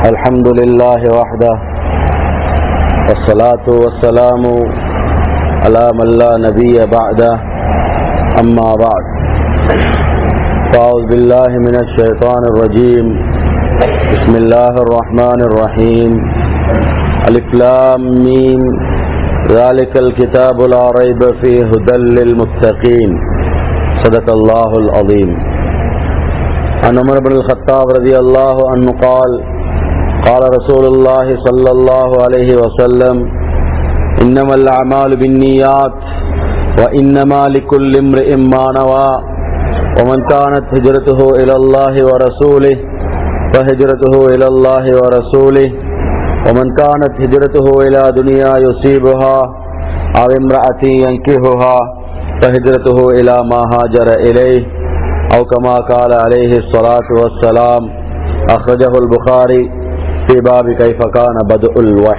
الحمد لله وحده والصلاة والسلام على من لا نبي بعده أما بعد فأعوذ بالله من الشيطان الرجيم بسم الله الرحمن الرحيم ألف لام ميم ذلك الكتاب لا ريب فيه هدى للمتقين صدق الله العظيم. عن عمر بن الخطاب رضي الله عنه قال قال رسول الله صلى الله عليه وسلم إنما الأعمال بالنيات وإنما لكل امرئ ما نوى ومن كانت هجرته إلى الله ورسوله فهجرته إلى الله ورسوله ومن كانت هجرته إلى دنيا يصيبها أو امرأة ينكحها فهجرته إلى ما هاجر إليه أو كما قال عليه الصلاة والسلام. أخرجه البخاري في باب كيف كان بدء الوحي.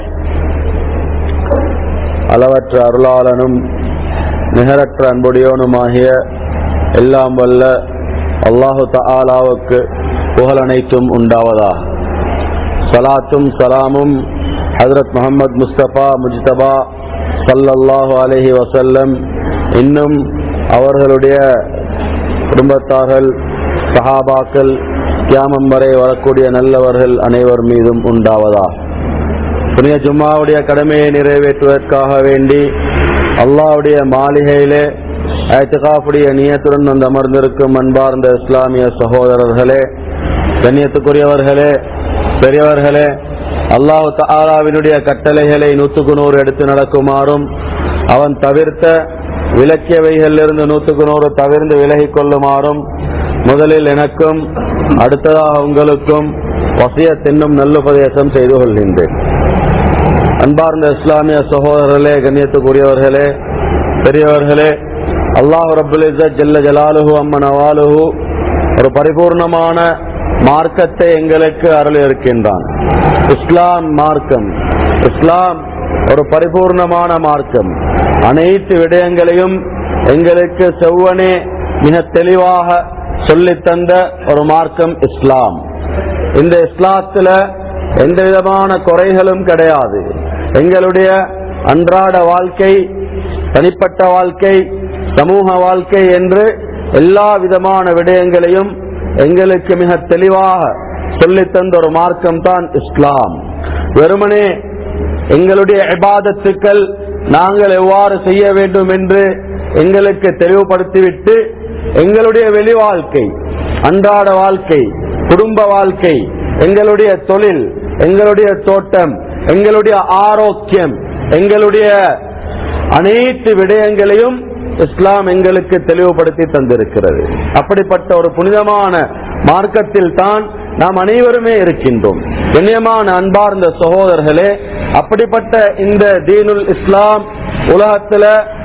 அளவற்ற அருளாளனும் நிகரற்ற அன்புடையோனுமாகிய எல்லாம் வல்ல அல்லாஹு தஆலாவுக்கு புகழ் அனைத்தும் உண்டாவதாக. சலாத்தும் சலாமும் ஹஜ்ரத் முஹம்மது முஸ்தபா முஜ்தபா ஸல்லல்லாஹு அலைஹி வஸல்லம் இன்னும் அவர்களுடைய குடும்பத்தார்கள் சஹாபாக்கள் கியாமம் வரை வரக்கூடிய நல்லவர்கள் அனைவர் மீதும் உண்டாவதாக. புனித ஜும்மாவுடைய கடமையை நிறைவேற்றுவதற்காக வேண்டி அல்லாஹ்வுடைய மாளிகையிலே இஅ்திகாஃபுடைய நியத்துடன் வந்து அமர்ந்திருக்கும் அன்பார்ந்த இஸ்லாமிய சகோதரர்களே, கண்ணியத்துக்குரியவர்களே, பெரியவர்களே, அல்லாஹ் தஆலாவினுடைய கட்டளைகளை 100% எடுத்து நடக்குமாறும் அவன் தவிர்த்த விலக்கியவைகளிலிருந்து 100% தவிர்த்து விலகிக் கொள்ளுமாறும் முதலில் எனக்கும் அடுத்ததாக உங்களுக்கும் வசியத் என்னும் நல்லுபதேசம் செய்து கொள்கின்றேன். அன்பார்ந்த இஸ்லாமிய சகோதரர்களே, கண்ணியத்துக்குரியவர்களே, பெரியவர்களே, அல்லாஹ் ரப்புல் இஸ்ஸத் ஜல்ல ஜலாலுஹு அம்ம நவாலுஹு ஒரு பரிபூர்ணமான மார்க்கத்தை எங்களுக்கு அருள் இருக்கின்றான். இஸ்லாம் மார்க்கம், இஸ்லாம் ஒரு பரிபூர்ணமான மார்க்கம். அனைத்து விடயங்களையும் எங்களுக்கு செவ்வனே மிக தெளிவாக சொல்லித்தந்த ஒரு மார்க்கம் இஸ்லாம். இந்த இஸ்லாத்துல எந்த விதமான குறைகளும் கிடையாது. எங்களுடைய அன்றாட வாழ்க்கை, தனிப்பட்ட வாழ்க்கை, சமூக வாழ்க்கை என்று எல்லா விதமான விடயங்களையும் எங்களுக்கு மிக தெளிவாக சொல்லித்தந்த ஒரு மார்க்கம் தான் இஸ்லாம். வெறுமனே எங்களுடைய இபாதத்துக்கள் நாங்கள் எவ்வாறு செய்ய வேண்டும் என்று எங்களுக்கு தெளிவுபடுத்திவிட்டு எங்களுடைய வெளி வாழ்க்கை, அன்றாட வாழ்க்கை, குடும்ப வாழ்க்கை, எங்களுடைய தொழில், எங்களுடைய தோட்டம், எங்களுடைய ஆரோக்கியம், எங்களுடைய அனைத்து விடயங்களையும் இஸ்லாம் எங்களுக்கு தெளிவுபடுத்தி தந்திருக்கிறது. அப்படிப்பட்ட ஒரு புனிதமான மார்க்கத்தில் தான் நாம் அனைவருமே இருக்கின்றோம். கண்ணியமான அன்பார்ந்த சகோதரர்களே, அப்படிப்பட்ட இந்த தீனுல் இஸ்லாம் உலகத்துல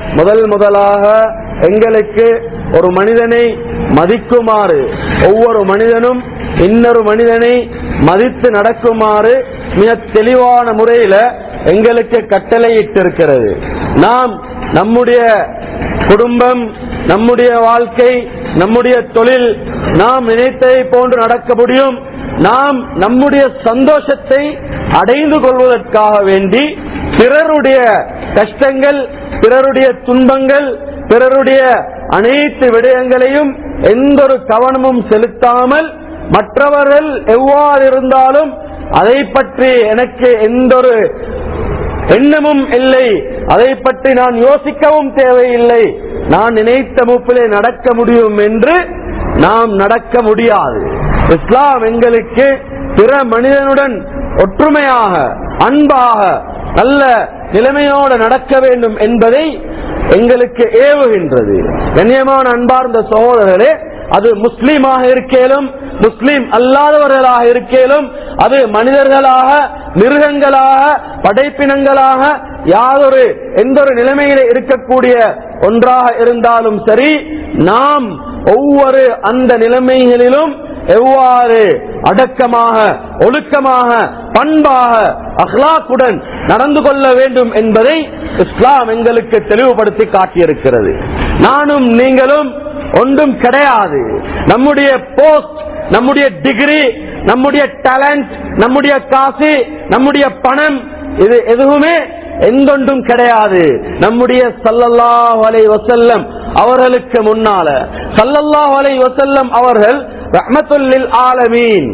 முதலாக எங்களுக்கு ஒரு மனிதனை மதிக்குமாறு, ஒவ்வொரு மனிதனும் இன்னொரு மனிதனை மதித்து நடக்குமாறு மிக தெளிவான முறையில எங்களுக்கு கட்டளையிட்டிருக்கிறது. நாம் நம்முடைய குடும்பம், நம்முடைய வாழ்க்கை, நம்முடைய தொழில் நாம் நினைத்ததை போன்று நடக்க முடியும். நாம் நம்முடைய சந்தோஷத்தை அடைந்து கொள்வதற்காக வேண்டி பிறருடைய கஷ்டங்கள், பிறருடைய துன்பங்கள், பிறருடைய அனைத்து விடயங்களையும் எந்த ஒரு கவனமும் செலுத்தாமல் மற்றவர்கள் எவ்வாறு இருந்தாலும் அதை பற்றி எனக்கு எந்த ஒரு எண்ணமும் இல்லை, அதை பற்றி நான் யோசிக்கவும் தேவையில்லை, நான் நினைத்த மூப்பிலே நடக்க முடியும் என்று நாம் நடக்க முடியாது. இஸ்லாம் எங்களுக்கு பிற மனிதனுடன் ஒற்றுமையாக, அன்பாக, நல்ல நிலைமையோடு நடக்க வேண்டும் என்பதை எங்களுக்கு ஏவுகின்றது. கண்ணியமான அன்பார்ந்த சகோதரர்களே, அது முஸ்லீமாக இருக்கேலும், முஸ்லீம் அல்லாதவர்களாக இருக்கேலும், அது மனிதர்களாக, மிருகங்களாக, படைப்பினங்களாக, யாதொரு எந்த ஒரு நிலைமையில இருக்கக்கூடிய ஒன்றாக இருந்தாலும் சரி, நாம் ஒவ்வொரு அந்த நிலைமைகளிலும் எவ்வாறு அடக்கமாக, ஒழுக்கமாக, பண்பாக, அஹ்லாக்குடன் நடந்து கொள்ள வேண்டும் என்பதை இஸ்லாம் எங்களுக்கு தெளிவுபடுத்தி காட்டியிருக்கிறது. நானும் நீங்களும் ஒன்றும் கிடையாது. நம்முடைய போஸ்ட், நம்முடைய டிகிரி, நம்முடைய டேலண்ட், நம்முடைய காசு, நம்முடைய பணம், இது எதுவுமே எந்தொன்றும் கிடையாது. நம்முடைய ஸல்லல்லாஹு அலைஹி வஸல்லம் அவர்களுக்கு முன்னால ஸல்லல்லாஹு அலைஹி வஸல்லம் அவர்கள் ரஹ்மத்துல் லில் ஆலமீன்,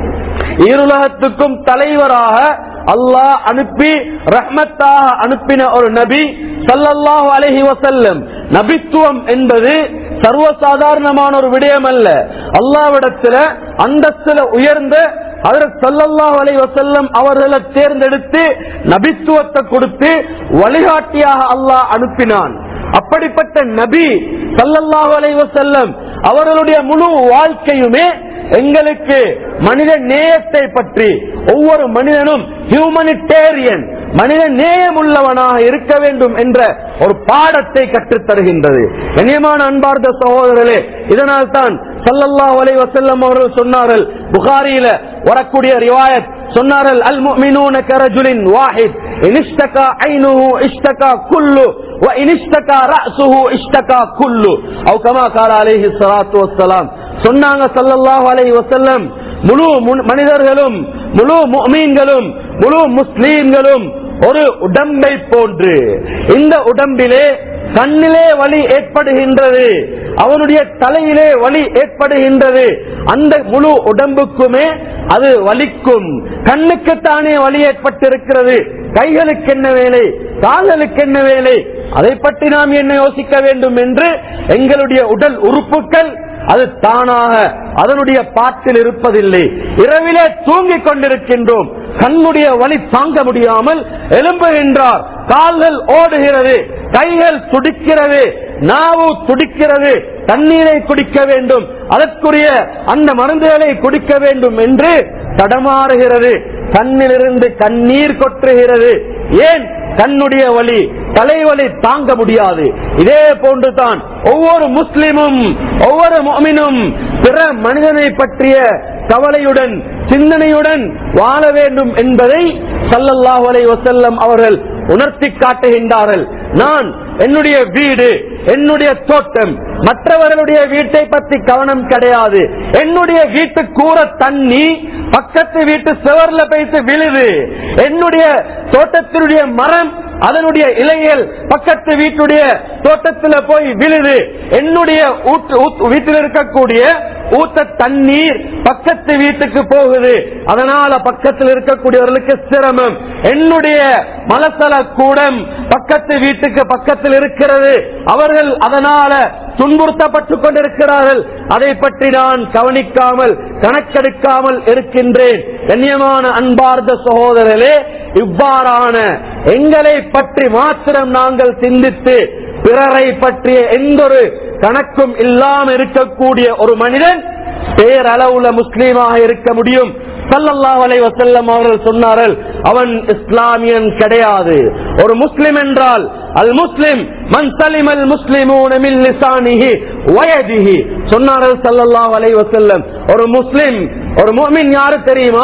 ஈருலகத்துக்கும் தலைவராக அல்லாஹ் அனுப்பி ரஹ்மத்தாக அனுப்பின ஒரு நபி ஸல்லல்லாஹு அலைஹி வஸல்லம். நபித்துவம் என்பது சர்வசாதாரணமான ஒரு விடயம் அல்ல. அல்லாஹ்விடத்துல அந்தஸ்துல உயர்ந்த ஹஜ்ரத் ஸல்லல்லாஹு அலைஹி வஸல்லம் அவர்களை தேர்ந்தெடுத்து நபித்துவத்தை கொடுத்து வழிகாட்டியாக அல்லாஹ் அனுப்பினான். அப்படிப்பட்ட நபி ஸல்லல்லாஹு அலைஹி வஸல்லம் அவர்களுடைய முழு வாழ்க்கையுமே எங்களுக்கு மனித நேயத்தை பற்றி, ஒவ்வொரு மனிதனும் ஹியூமனிடேரியன், மனித நேயம் உள்ளவனாக இருக்க வேண்டும் என்ற ஒரு பாடத்தை கற்றுத் தருகின்றது. கண்ணியமான அன்பார்ந்த சகோதரர்களே, இதனால் தான் ஸல்லல்லாஹு அலைஹி வஸல்லம் அவர்கள் சொன்னார்கள், புகாரியில வரக்கூடிய ரிவாயத் சொன்னார்கள், அல் முஃமினூன கரஜுலின் வாஹித் இன்ஷ்தகா ஐனுஹு இஷ்தகா குல்லு வ இன்ஷ்தகா ரஅஸுஹு இஷ்தகா குல்லு அவ் கமா கால அலைஹி ஸலாத்து வஸ்ஸலாம். சொன்னாங்க ஸல்லல்லாஹு அலைஹி வஸல்லம், முழு மனிதர்களும், முழு முஃமின்களும், முழு முஸ்லிம்களும் ஒரு உடம்பை போன்று. இந்த உடம்பிலே கண்ணிலே வலி ஏற்படுகின்றது, அவனுடைய தலையிலே வலி ஏற்படுகின்றது, அந்த முழு உடம்புக்குமே அது வலிக்கும். கண்ணுக்குத்தானே வலி ஏற்பட்டிருக்கிறது, கைகளுக்கு என்ன வேலை, கால்களுக்கு என்ன வேலை, அதை பற்றி நாம் என்ன யோசிக்க வேண்டும் என்று எங்களுடைய உடல் உறுப்புகள் அது தானாக அதனுடைய பாட்டில் இருப்பதில்லை. இரவிலே தூங்கிக் கொண்டிருக்கின்றோம், கண்ணுடைய வலி தாங்க முடியாமல் எழும்புகின்றார், கால்கள் ஓடுகிறது, கைகள் துடிக்கிறது, நாவு துடிக்கிறது, தண்ணீரை குடிக்க வேண்டும், அதற்குரிய அந்த மருந்துகளை குடிக்க வேண்டும் என்று தடமாறுகிறது, கண்ணிலிருந்து கண்ணீர் கொட்டுகிறது. ஏன்? கண்ணுடைய வலி, தலைவலி தாங்க முடியாது. இதே போன்றுதான் ஒவ்வொரு முஸ்லிமும், ஒவ்வொரு முஃமினும் பிற மனிதனை பற்றிய கவலையுடன், சிந்தனையுடன் வாழ வேண்டும் என்பதை ஸல்லல்லாஹு அலைஹி வஸல்லம் அவர்கள் உணர்த்தி காட்டுகின்றார்கள். நான் என்னுடைய வீடு, என்னுடைய தோட்டம், மற்றவர்களுடைய வீட்டை பற்றி கவனம் கிடையாது. என்னுடைய வீட்டு கூற தண்ணி பக்கத்து வீட்டு சுவர்ல போய்த்து விழுது, என்னுடைய தோட்டத்தினுடைய மரம் அதனுடைய இலைகள் பக்கத்து வீட்டுடைய தோட்டத்தில் போய் விழுது, என்னுடைய வீட்டில் இருக்கக்கூடிய ஊத்த தண்ணீர் பக்கத்து வீட்டுக்கு போகுது, அதனால பக்கத்தில் இருக்கக்கூடியவர்களுக்கு சிரமம். என்னுடைய மலசல கூடம் பக்கத்து வீட்டுக்கு பக்கத்தில் இருக்கிறது, அவர்கள் அதனால துன்புறுத்தப்பட்டுக் கொண்டிருக்கிறார்கள். அதை பற்றி நான் கவனிக்காமல், கணக்கெடுக்காமல் இருக்கின்றேன். கண்ணியமான அன்பார்ந்த சகோதரர்களே, இவ்வாறான எங்களை பற்றி மாத்திரம் நாங்கள் சிந்தித்து பிறரை பற்றிய எந்த ஒரு கணக்கும் இல்லாமல் இருக்கக்கூடிய ஒரு மனிதன் பேரளவுல முஸ்லீமாக இருக்க முடியும். ஸல்லல்லாஹு அலைஹி வஸல்லம் அவர்கள் சொன்னார்கள், அவன் இஸ்லாமியன் கிடையாது. ஒரு முஸ்லிம் என்றால் அல் முஸ்லிம் மன் சலிமல் முஸ்லிமூன மின் லிசானிஹி வ யதிஹி சொன்னார்கள் ஸல்லல்லாஹு அலைஹி வஸல்லம். ஒரு முஸ்லிம், ஒரு முஃமின் யாரு தெரியுமா?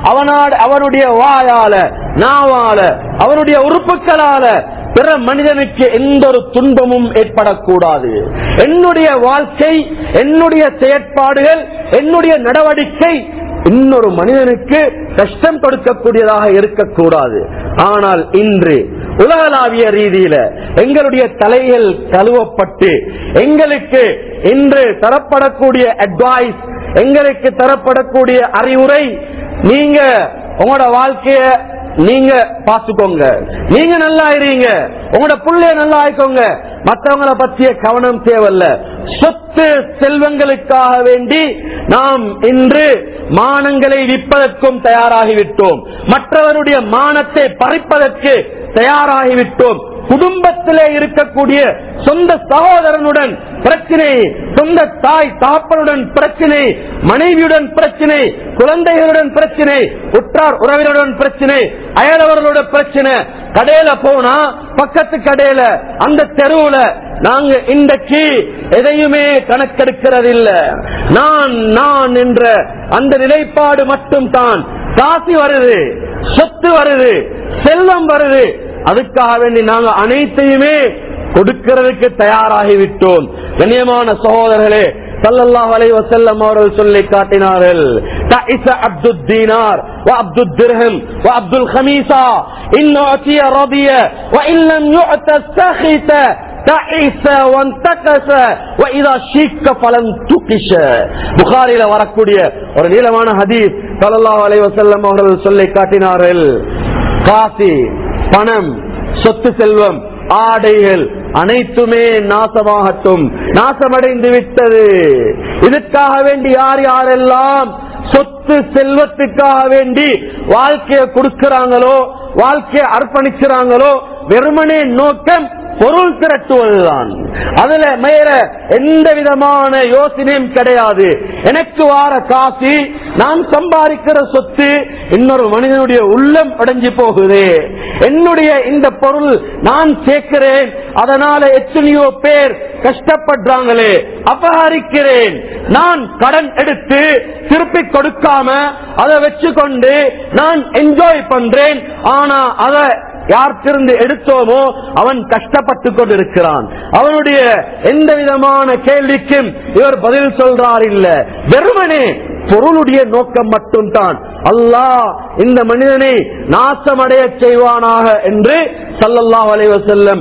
அவனுடைய வாயால, நாவால, அவனுடைய உறுப்புகளால பிற மனிதனுக்கு எந்த ஒரு துன்பமும் ஏற்படக்கூடாது. என்னுடைய வாழ்க்கை, என்னுடைய செயற்பாடுகள், என்னுடைய நடவடிக்கை இன்னொரு மனிதனுக்கு கஷ்டம் கொடுக்கக்கூடியதாக இருக்கக்கூடாது. ஆனால் இன்று உலகளாவிய ரீதியில எங்களுடைய தலைகள் கழுவப்பட்டு எங்களுக்கு இன்று தரப்படக்கூடிய அட்வைஸ், எங்களுக்கு தரப்படக்கூடிய அறிவுரை, நீங்க உங்களோட வாழ்க்கைய நீங்க பாத்துக்கோங்க, நீங்க நல்லா இருங்க, உங்களோட புள்ளைய நல்லா ஆயிக்கோங்க, மற்றவங்களை பற்றிய கவனம் தேவையில்ல. சொத்து செல்வங்களுக்காக வேண்டி நாம் இன்று மானங்களை விற்பதற்கும் தயாராகிவிட்டோம், மற்றவருடைய மானத்தை பறிப்பதற்கு தயாராகிவிட்டோம். குடும்பத்திலே இருக்கக்கூடிய சொந்த சகோதரனுடன் பிரச்சனை, சொந்த தாய் தாப்பனுடன் பிரச்சனை, மனைவியுடன் பிரச்சனை, குழந்தைகளுடன் பிரச்சனை, உற்றார் உறவினருடன் பிரச்சனை, அயலவர்களோட பிரச்சனை. கடையில போனா பக்கத்து கடையில, அந்த தெருவுல நாங்க இன்றைக்கு எதையுமே கணக்கெடுக்கிறதில்ல. நான் என்ற அந்த நிலைப்பாடு மட்டும் தான். காசு வருது, சொத்து வருது, செல்வம் வருது, அதுக்காக வேண்டி நாங்க அனைத்தையுமே கொடுக்கிறதுக்கு தயாராகிவிட்டோம். கண்ணியமான சகோதரர்களே, ஸல்லல்லாஹு அலைஹி வஸல்லம் அவர்கள் சொல்லி காட்டினார்கள். தஇஸ அப்துத் தீனார் வ அப்துத் திர்ஹம் வ அப்துல் கமீஸா இன் உதிய ரதிய வ இன் லம் யுஅத சஹித தஇஸ வன்தகஸ வ இதா ஷிக்க ஃபலன் துகிஷ. புகாரில வரக்கூடிய ஒரு நீளமான ஹதீஸ். ஸல்லல்லாஹு அலைஹி வஸல்லம் அவர்கள் சொல்லி காட்டினார்கள், காசி, பணம், சொத்து செல்வம், ஆடைகள் அனைத்துமே நாசமாகட்டும், நாசமடைந்து விட்டது. இதற்காக வேண்டி யார் யாரெல்லாம் சொத்து செல்வத்துக்காக வேண்டி வாழ்க்கையை கொடுக்கிறாங்களோ, வாழ்க்கையை அர்ப்பணிக்கிறாங்களோ, வெறுமனே நோக்கம் பொருள் திரட்டுவதுதான். அதுல மேல எந்த விதமான யோசனையும் கிடையாது. எனக்கு வார காசி, நான் சம்பாதிக்கிற சொத்து இன்னொரு மனிதனுடைய உள்ளம் அடைஞ்சு போகுது. என்னுடைய இந்த பொருள் நான் சேர்க்கிறேன், அதனால எத்தனையோ பேர் கஷ்டப்படுறாங்களே, அபகரிக்கிறேன். நான் கடன் எடுத்து திருப்பி கொடுக்காம அதை வச்சுக்கொண்டு நான் என்ஜாய் பண்றேன். ஆனா அதை யார்கிருந்து எடுத்தோமோ அவன் கஷ்டப்பட்டு கொண்டிருக்கிறான். அவனுடைய எந்த விதமான கேள்விக்கும் இவர் பதில் சொல்றார் இல்ல. வெறுமனே பொருளுடைய நோக்கம் மட்டும் தான். அல்லாஹ் இந்த மனிதனை நாசமடைய செய்வானாக என்று ஸல்லல்லாஹு அலைஹி வஸல்லம்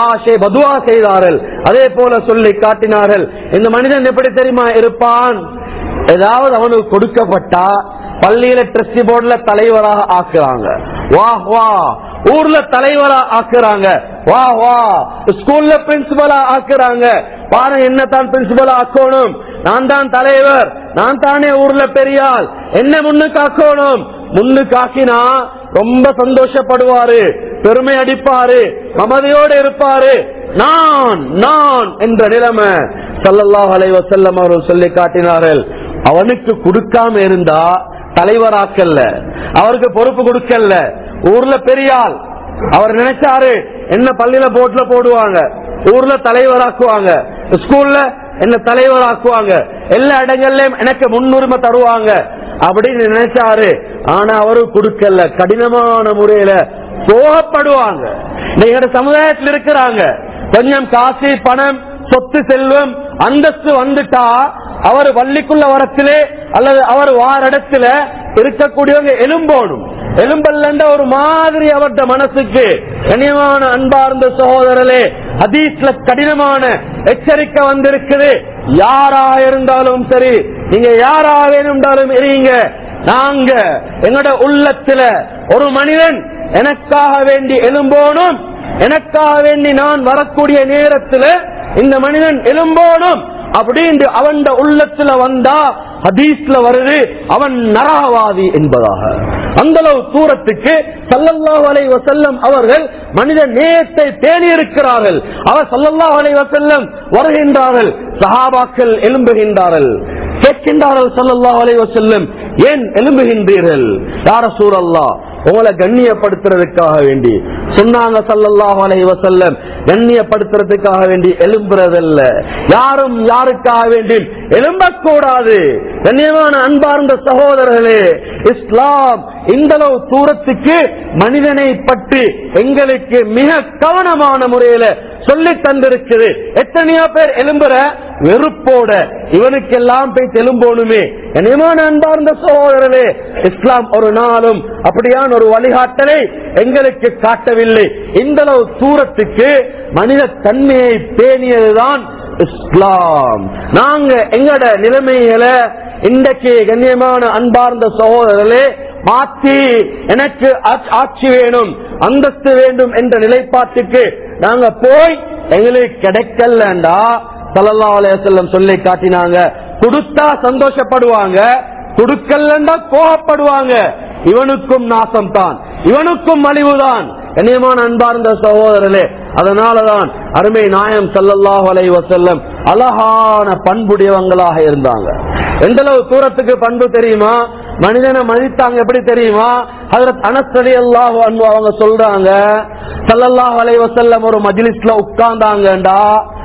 பதுவா செய்தார்கள். அதே போல சொல்லி காட்டினார்கள், இந்த மனிதன் எப்படி தெரியுமா இருப்பான்? ஏதாவது அவனுக்கு கொடுக்கப்பட்டா பள்ளியில ட்ரஸ்டி போர்டுல தலைவராக ஆக்குறாங்க, வா வா. ஊர்ல தலைவரா ஆக்குறாங்க, வா வா. ஸ்கூல்ல பிரின்சிபலா ஆக்குறாங்க, பாருங்க என்னத்தான் பிரின்சிபலா ஆக்கணும், நான் தான் தலைவர், நான் தானே ஊர்ல பெரியாள், என்ன முன்னுக்கு ஆக்கணும். முன்னுக்கு ஆக்கினா ரொம்ப சந்தோஷப்படுவாரு, பெருமை அடிப்பாரு, மமதையோடு இருப்பாரு. நான் நான் என்ற நிலைமை ஸல்லல்லாஹு அலைஹி வஸல்லம் அவர்கள் சொல்லி காட்டினார்கள். அவனுக்கு கொடுக்காம இருந்தா தலைவராக்கல்ல, அவருக்கு பொறுப்பு கொடுக்கல, ஊர்ல பெரியாள். அவர் நினைச்சாரு என்ன பள்ளியில போட்ல போடுவாங்க, ஊர்ல தலைவராக்குவாங்க, ஸ்கூல்ல என்ன தலைவராக்குவாங்க, எல்லா இடங்கள்லயும் எனக்கு முன்னுரிமை தருவாங்க அப்படின்னு நினைச்சாரு. ஆனா அவரு கொடுக்கல, கடினமான முறையில கோபப்படுவாங்க. நீங்க சமுதாயத்தில் இருக்கிறாங்க, கொஞ்சம் காசு, பணம், சொத்து, செல்வம், அந்தஸ்து வந்துட்டா அவர் பள்ளிக்குள்ள வரத்திலே அல்லது அவர் வார இடத்துல இருக்கக்கூடியவங்க எலும்போடும். எலும்பல்ல ஒரு மாதிரி அவருடைய மனசுக்கு. கனியமான அன்பார்ந்த சகோதரர்களே, ஹதீஸ்ல கடினமான எச்சரிக்கை வந்திருக்குது. யாராக இருந்தாலும் சரி, நீங்க யாராக வேணும்னாலும் இருங்க, நாங்க எங்கட உள்ளத்துல ஒரு மனிதன் எனக்காக வேண்டி எலும்போனும், எனக்காக வேண்டி நான் வரக்கூடிய நேரத்தில் இந்த மனிதன் எலும்போனும் அப்படின்னு அவன் உள்ளத்துல வந்தா ஹதீஸ்ல வருது அவன் நரகவாதி என்பதாக. அந்த அளவு தூரத்துக்கு ஸல்லல்லாஹு அலைஹி வஸல்லம் அவர்கள் மனித நேயத்தை தேடி இருக்கிறார்கள். அவர் ஸல்லல்லாஹு அலைஹி வஸல்லம் வருகின்றார்கள், சஹாபாக்கள் எழும்புகின்றார்கள், கேட்கின்றார்கள் ஸல்லல்லாஹு அலைஹி வஸல்லம், ஏன் எழும்புகின்றீர்கள்? யா ரசூலல்லாஹ், உங்களை கண்ணியப்படுத்துறதுக்காக வேண்டி சொன்னாங்க ஸல்லல்லாஹு அலைஹி வஸல்லம். கண்ணியப்படுத்துறதுக்காக வேண்டி எழும்புறதல்ல, யாரும் யாருக்காக வேண்டி எழும்பக்கூடாது. கண்ணியமான அன்பார்ந்த சகோதரர்களே, இஸ்லாம் இந்த அளவு தூரத்துக்கு மனிதனை பற்றி எங்களுக்கு மிக கவனமான முறையில சொல்லி தந்திருக்குது. எத்தனையோ பேர் எழும்புற வெறுப்போட இவனுக்கெல்லாம் போய் எழும்போனுமே. கண்ணியமான அன்பார்ந்த சகோதரர்களே, இஸ்லாம் ஒரு நாளும் அப்படியான ஒரு வழிகாட்டலை எங்களுக்கு காட்டவில்லை. இந்த அளவு தூரத்துக்கு மனித தன்மையை பேணியதுதான் இஸ்லாம். நாங்க எங்கட நிலைமைகளை இன்றைக்கு கண்ணியமான அன்பார்ந்த சகோதரர்களே மாற்றி எனக்கு ஆட்சி வேணும், அந்தஸ்து வேண்டும் என்ற நிலைப்பாட்டுக்கு நாங்க போய் எங்களுக்கு கிடைக்கலண்டா ஸல்லல்லாஹு அலைஹி வஸல்லம் சொல்லி காட்டினாங்க, கொடுத்தா சந்தோஷப்படுவாங்க, கொடுக்கலண்டா கோபப்படுவாங்க. இவனுக்கும் நாசம் தான், இவனுக்கும் அழிவுதான். கண்ணியமான அன்பார்ந்த சகோதரர்களே, அதனாலதான் அருமை நாயம் ஸல்லல்லாஹு அலைஹி வஸல்லம் அழகான பண்புடையவங்களாக இருந்தாங்க. எந்த அளவு தூரத்துக்கு பண்பு தெரியுமா? மனிதனை மதித்தாங்க. எப்படி தெரியுமா? ஹஜ்ரத் அனஸ் ரலியல்லாஹு அன்ஹு அவங்க சொல்றாங்க, ஸல்லல்லாஹு அலைஹி வஸல்லம் ஒரு மஜ்லிஸ்ல உட்கார்ந்தாங்கடா,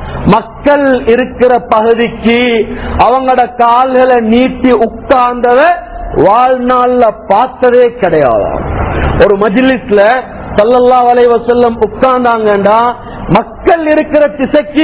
மக்கள் இருக்கிற பகுதிக்கு அவங்களோட கால்களை நீட்டி உட்கார்ந்தத வாழ்நாள்ல பார்த்ததே கிடையாது. ஒரு மஜ்லிஸ்ல ஸல்லல்லாஹு அலைஹி வஸல்லம் உட்கார்ந்தாங்கடா, மக்கள் இருக்கிற திசைக்கு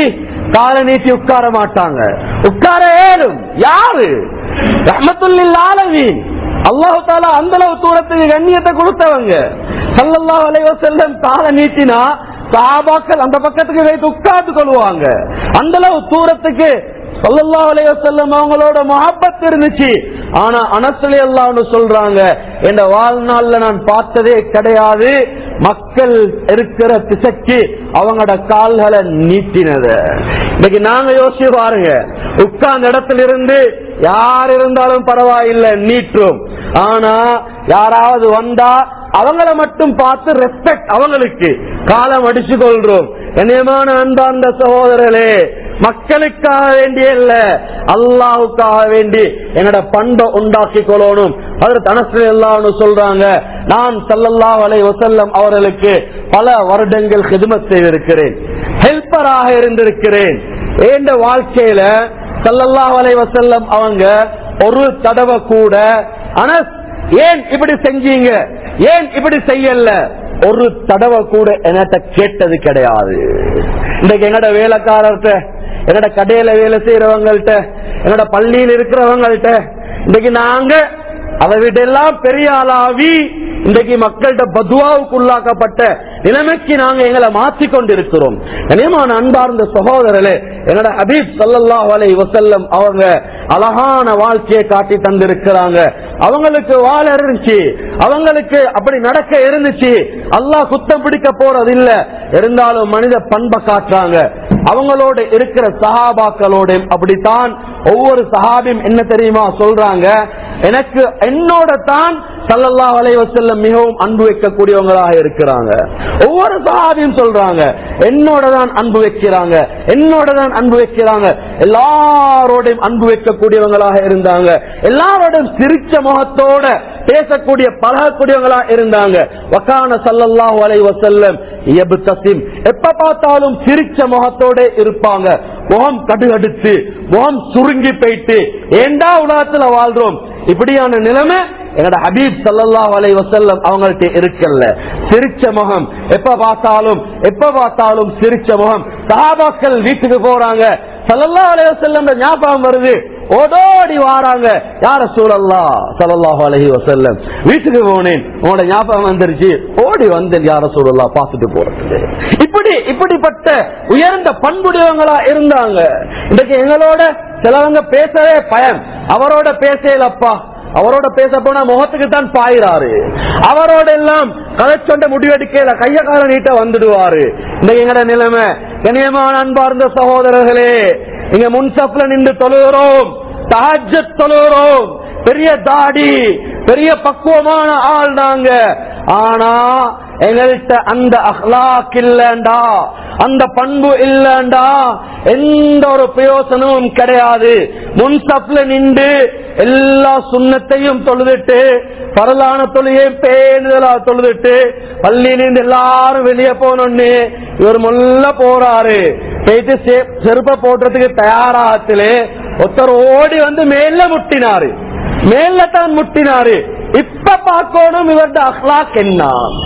காலை நீட்டி உட்கார மாட்டாங்க. உட்கார ஏலும் யாரு? ரஹ்மத்துல்லில் ஆலமீன் அல்லாஹ் தஆலா அந்த அளவு தூரத்துக்கு கண்ணியத்தை கொடுத்தவங்க. ஸல்லல்லாஹு அலைஹி வஸல்லம் காலை நீட்டினா சஹாபாக்கள் அந்த பக்கத்துக்கு வைத்து உட்கார்ந்து கொள்வாங்க. அந்த அளவு தூரத்துக்கு ஸல்லல்லாஹு அலைஹி வஸல்லம் அவங்களோட முஹப்பத் இருந்துச்சு. ஆனா அனஸ் ரலியல்லாஹு அன்ஹு சொல்றாங்க, என்ற வாழ்நாள்ல நான் பார்த்ததே கிடையாது மக்கள் இருக்கிற திசைக்கு அவங்களோட கால்களை நீட்டினது. இன்னைக்கு நாங்க யோசிச்சு பாருங்க, உட்கார்ந்த இடத்துல இருந்து யார் இருந்தாலும் பரவாயில்லை நீட்டும். ஆனா யாராவது வந்தா அவங்கள மட்டும் பார்த்து ரெஸ்பெக்ட், அவங்களுக்கு காலம் அடிச்சு கொள்றோம். கண்ணியமான அன்பார்ந்த சகோதரர்களே, மக்களுக்காக வேண்டிய இல்ல, அல்லாஹ்வுக்காக வேண்டி என்னோட பண்பை உண்டாக்கி கொள்ளணும். ஹஜ்ரத் அனஸ் ரலியல்லாஹு அன்ஹு சொல்றாங்க, நான் ஸல்லல்லாஹு அலைஹி வஸல்லம் அவர்களுக்கு பல வருடங்கள் ஹிதமத் செய்திருக்கிறேன், ஹெல்ப்பராக இருந்திருக்கிறேன். என்ற வாழ்க்கையில ஸல்லல்லாஹு அலைஹி வஸல்லம் அவங்க ஒரு தடவை கூட அனஸ் ஏன் இப்படி செஞ்சீங்க, ஏன் இப்படி செய்யல, ஒரு தடவை கூட என்கிட்ட கேட்டது கிடையாது. இன்னைக்கு என்னோட வேலைக்காரர்கிட்ட, என்னோட கடையில வேலை செய்யறவங்கள்ட்ட, என்னோட பள்ளியில் இருக்கிறவங்கள்ட்ட இன்னைக்கு நாங்க அதை விட எல்லாம் பெரிய ஆளாவி இன்றைக்கு மக்கள்கிட்ட பதுவாவுக்கு உள்ளாக்கப்பட்ட நிலைமைக்கு நாங்க எங்களை மாற்றிக்கொண்டிருக்கிறோம். கனியமான அன்பார்ந்த சகோதரர்களே, என்னோட ஹபீப் ஸல்லல்லாஹு அலைஹி வஸல்லம் அவங்க அழகான வாழ்க்கையை காட்டி தந்திருக்கிறாங்க. அவங்களுக்கு வாழ இருந்துச்சு, அவங்களுக்கு அப்படி நடக்க இருந்துச்சு. அல்லாஹ் குத்தம் பிடிக்க போறது இல்ல, இருந்தாலும் மனித பண்பை காட்டுறாங்க. அவங்களோட இருக்கிற சஹாபாக்களோட அப்படித்தான். ஒவ்வொரு சஹாபியும் என்ன தெரியுமா சொல்றாங்க, எனக்கு என்னோட தான் ஸல்லல்லாஹு அலைஹி வஸல்லம் மிகவும் அன்பு வைக்கக்கூடியவங்களாக இருக்கிறாங்க. ஒவ்வொரு சஹாபியும் சொல்றாங்க, என்னோட தான் அன்பு வைக்கிறாங்க, என்னோட தான் அன்பு வைக்கிறாங்க. எல்லாரோடையும் அன்பு வைக்கக்கூடியவங்களாக இருந்தாங்க. எல்லாரோடையும் சிரிச்ச முகத்தோட பேசக்கூடிய பழகக்கூடியவங்களா இருந்தாங்க. வகான ஸல்லல்லாஹு அலைஹி வஸல்லம் யப்தஸிம், எப்ப பார்த்தாலும் சிரிச்ச முகத்தோட இருப்பாங்க. முகம் கடுகடுத்து, முகம் சுருங்கி போயிட்டு, ஏண்டா உலகத்துல வாழ்றோம், இப்படியான நிலைமை எங்கட ஹபீப் ஸல்லல்லாஹு அலைஹி வஸல்லம் அவங்கள்ட்ட இருக்கல்ல. சிரிச்ச முகம், எப்ப பார்த்தாலும் சிரிச்ச முகம். சஹாபாக்கள் வீட்டுக்கு போறாங்க, ஸல்லல்லாஹு அலைஹி வஸல்லம் ஞாபகம் வருது, ஓடோடி வாராங்க, யா ரசூலல்லாஹ் ஸல்லல்லாஹு அலைஹி வஸல்லம் வீட்டுக்கு போனேன், உங்களோட ஞாபகம் வந்துருச்சு, ஓடி வந்தேன் யா ரசூலல்லாஹ் பார்த்துட்டு போறது. இப்படிப்பட்ட உயர்ந்த பண்புடையவங்களா இருந்தாங்க. இன்னைக்கு எங்களோட சிலவங்க பேசவே பயம், அவரோட பேசலப்பா, அவரோட பேச போனா முகத்துக்கு தான் பாயிறாரு, அவரோட எல்லாம் கதைச்சொண்ட முடிவெடுக்கல, கைய கால நீட்ட வந்துடுவாரு. இன்னைக்கு எங்கட நிலைமை. கண்ணியமான அன்பார்ந்த சகோதரர்களே, இங்க முன்சப்ல நின்று தொழுகிறோம், தஹஜ்ஜத் தொழுகிறோம், பெரிய தாடி, பெரிய பக்குவமான ஆள் நாங்க. ஆனா எங்கள்கிட்ட அந்த அஹ்லாக் இல்லண்டா, அந்த பண்பு இல்லண்டா எந்த ஒரு பிரயோசனமும் கிடையாது. முன்சப்ல நின்று எல்லா சுண்ணத்தையும் தொழுதுட்டு, பரலான தொழுகை பேணுதலா தொழுதுட்டு, பள்ளியிலிருந்து எல்லாரும் வெளியே போனோன்னு இவர் முல்ல போறாரு, போயிட்டு செருப்ப போடுறதுக்கு தயாராகத்திலே ஒருத்தர் ஓடி வந்து மேல முட்டினாரு, மேல தான் முட்டினாரு. இப்ப பார்க்கணும் இவருடைய அஹ்லாக் என்ன,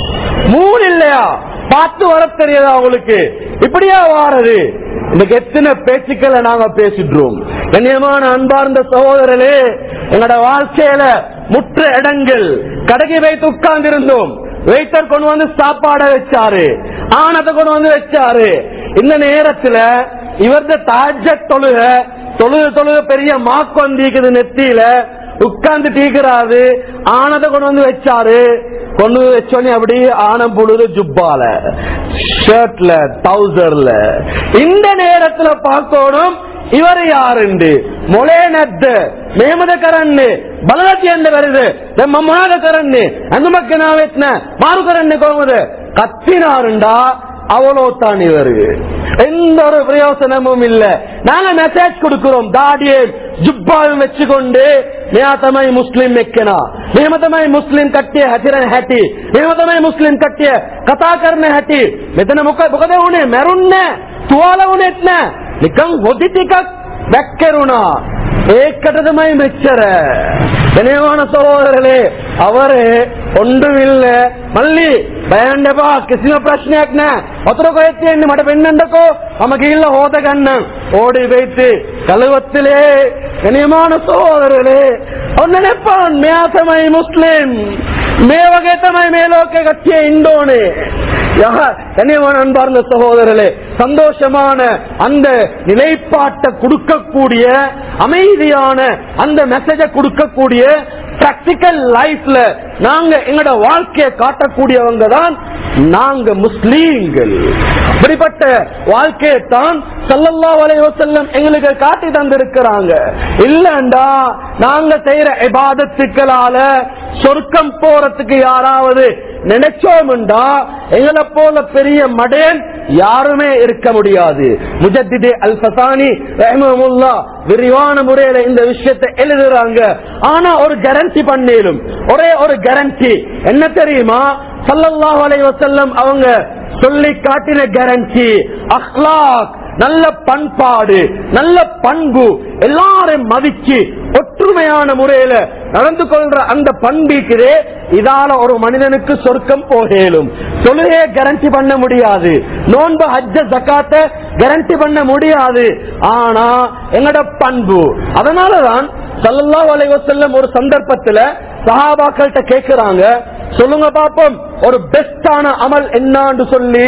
மூணு இல்லையா, பார்த்து வர தெரியாதா உங்களுக்கு, இப்படியா வாரது. இன்னைக்கு எத்தனை பேச்சுக்களை நாங்க பேசிடுறோம். கண்ணியமான அன்பார்ந்த சகோதரர்களே, எங்களோட வாழ்க்கையில முற்ற இடங்கள், கடைக்கு வைத்து உட்கார்ந்து இருந்தோம், வெயிட்டர் கொண்டு வந்து சாப்பாட வச்சாரு, ஆனத்தை கொண்டு வந்து வச்சாரு. இந்த நேரத்துல இவரது தஹஜ்ஜத் தொழுக பெரிய மாக்கு வந்திக்குது நெத்தியில, உட்கார்ந்து டீக்கிறாரு, ஆனதை கொண்டு வந்து வச்சாரு. கொண்டு வச்சோன்னே அப்படியே ஆனம் புழுது ஜுப்பால, ஷர்ட்ல, டவுசர்ல. இந்த நேரத்துல பார்க்கணும் இவர் யாருண்டு, மொழேனத்து மேமதக்கரன்னு பலவத்தி என்று வருது, மம்மாதக்கரன்னு அந்த மக்கள் நாவேத்ன மாறுக்கரன்னு கோமுது கத்தினாருண்டா, அவ்வளோத்தான் இவரு. எந்த ஒரு பிரயோசனமும் இல்ல. நாங்க மெசேஜ் கொடுக்கிறோம், தாடியை ஜுப்பாவும் வச்சுக்கொண்டு நியாத்தமாய் முஸ்லிம் வெக்கனா, நியமத்தமாய் முஸ்லிம் கட்டிய ஹசிரன் ஹட்டி, நியமத்தமாய் முஸ்லிம் கட்டிய கதா करने हटी, මෙතන මොකද උනේ, මැරුන්නේ තුවාල වුණෙත් නෑ, නිකන් හොදි ටිකක් වැක්කරුණා. ඒකට තමයි මෙච්චර. கனியமான சகோதரர்களே, அவரு ஒன்றும் இல்ல மல்லி பயண்டபா கிசின பிரச்சனையாக் ந අතර කොහෙත්ෙන්නේ මට පෙන්නන්නකෝ මම ගිහිල්ලා හොද ගන්න ඕඩි වෙයිති කලවත්තිලේ ගනියමාන සහෝදරர்களே ඔන්න නැපන් මෙයා තමයි මුස්ලිම් මේ වගේ තමයි මේ ලෝකේ කට්ටිය ඉන්න ඕනේ கனியமான அன்பார்ந்த சகோதரர்களே சந்தோஷமான அந்த நிலைப்பாட்டை கொடுக்கக்கூடிய அமைதியான அந்த மெசேஜை கொடுக்கக்கூடிய பிராக்டிகல் லைஃப்ல நாங்க எங்களோட வாழ்க்கையை காட்டக்கூடியவங்க தான் நாங்க முஸ்லீம்கள். இப்படிப்பட்ட வாழ்க்கையை தான் ஸல்லல்லாஹு அலைஹி வஸல்லம் எங்களுக்கு காட்டி தந்திருக்கிறாங்க. இல்லண்டா நாங்க செய்யற இபாதத்துக்களால சொர்க்கம் போறதுக்கு யாராவது நினைச்சோம்டா எங்களை போல பெரிய மடேன் யாருமே இருக்க முடியாது. முஜத்திதே அல் ஃபசானி ரஹ்மஹுல்லாஹ் விரிவான முறையில இந்த விஷயத்தை எழுதுறாங்க. ஆனா ஒரு கேரண்டி பண்ணேலும், ஒரே ஒரு கேரண்டி என்ன தெரியுமா? ஸல்லல்லாஹு அலைஹி வஸல்லம் அவங்க சொல்லி காட்டின கேரண்டி அக்லாக், நல்ல பண்பாடு, நல்ல பண்பு, எல்லாரும் மதிச்சு ஒற்றுமையான முறையில நடந்து கொள்ற அந்த பண்பிக்கிறே இதால ஒரு மனிதனுக்கு சொர்க்கம் போகலும். தொழுகையை கேரண்டி பண்ண முடியாது, நோன்பு ஹஜ்ஜ ஜகாத்தை கேரண்டி பண்ண முடியாது. ஆனா எங்கட பண்பு. அதனாலதான் ஸல்லல்லாஹு அலைஹி வஸல்லம் ஒரு சந்தர்ப்பத்துல சஹாபாக்கள்கிட்ட கேட்கிறாங்க, சொல்லுங்க பாப்போம் ஒரு பெஸ்டான அமல் என்னன்னு சொல்லி.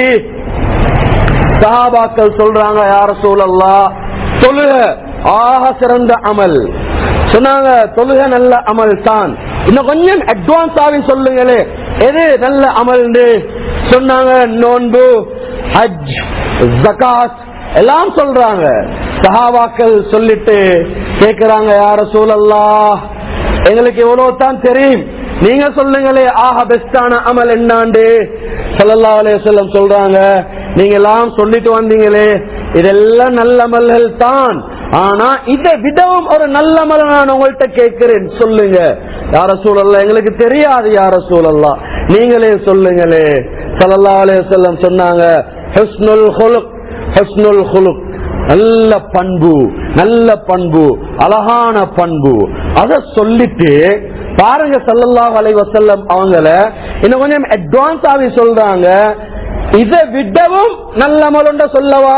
சஹாபாக்கள் சொல்றாங்க, யா ரசூலல்லாஹ் தொழுக ஆக சிறந்த அமல். சொன்னாங்க, தொழுக நல்ல அமல் தான், இன்னும் கொஞ்சம் அட்வான்ஸ் ஆகி சொல்லுங்களே எது நல்ல அமல் சொன்னாங்க. நோன்பு, ஹஜ், ஜகாத் எல்லாம் சொல்றாங்க. சஹாபாக்கள் சொல்லிட்டு கேக்குறாங்க, யா ரசூலல்லாஹ் எங்களுக்கு எவ்வளவு தான் தெரியும், நீங்க சொல்லுங்களே ஆஹா பெஸ்டான அமல் என்னாண்டு. ஸல்லல்லாஹு அலைஹி வஸல்லம் சொல்றாங்க, நீங்க எல்லாம் சொல்லிட்டு வந்தீங்களே இதெல்லாம் நல்ல அமல்கள் தான், ஆனா இதை விடவும் ஒரு நல்ல அமல் நான் உங்கள்கிட்ட கேட்கிறேன், சொல்லுங்க. யா ரசூலல்லாஹ் எங்களுக்கு தெரியாது, யா ரசூலல்லாஹ் நீங்களே சொல்லுங்களே. ஸல்லல்லாஹு அலைஹி வஸல்லம் சொன்னாங்க, ஹுஸ்னுல் குலுக், ஹுஸ்னுல் குலுக், நல்ல பண்பு, நல்ல பண்பு, அழகான பண்பு. அத சொல்லிட்டு பாருங்க ஸல்லல்லாஹு அலைஹி வஸல்லம் அவங்கள இன்னும் கொஞ்சம் அட்வான்ஸ் ஆகி சொல்றாங்க, இதை விடவும் நல்ல அமல் சொல்லவா,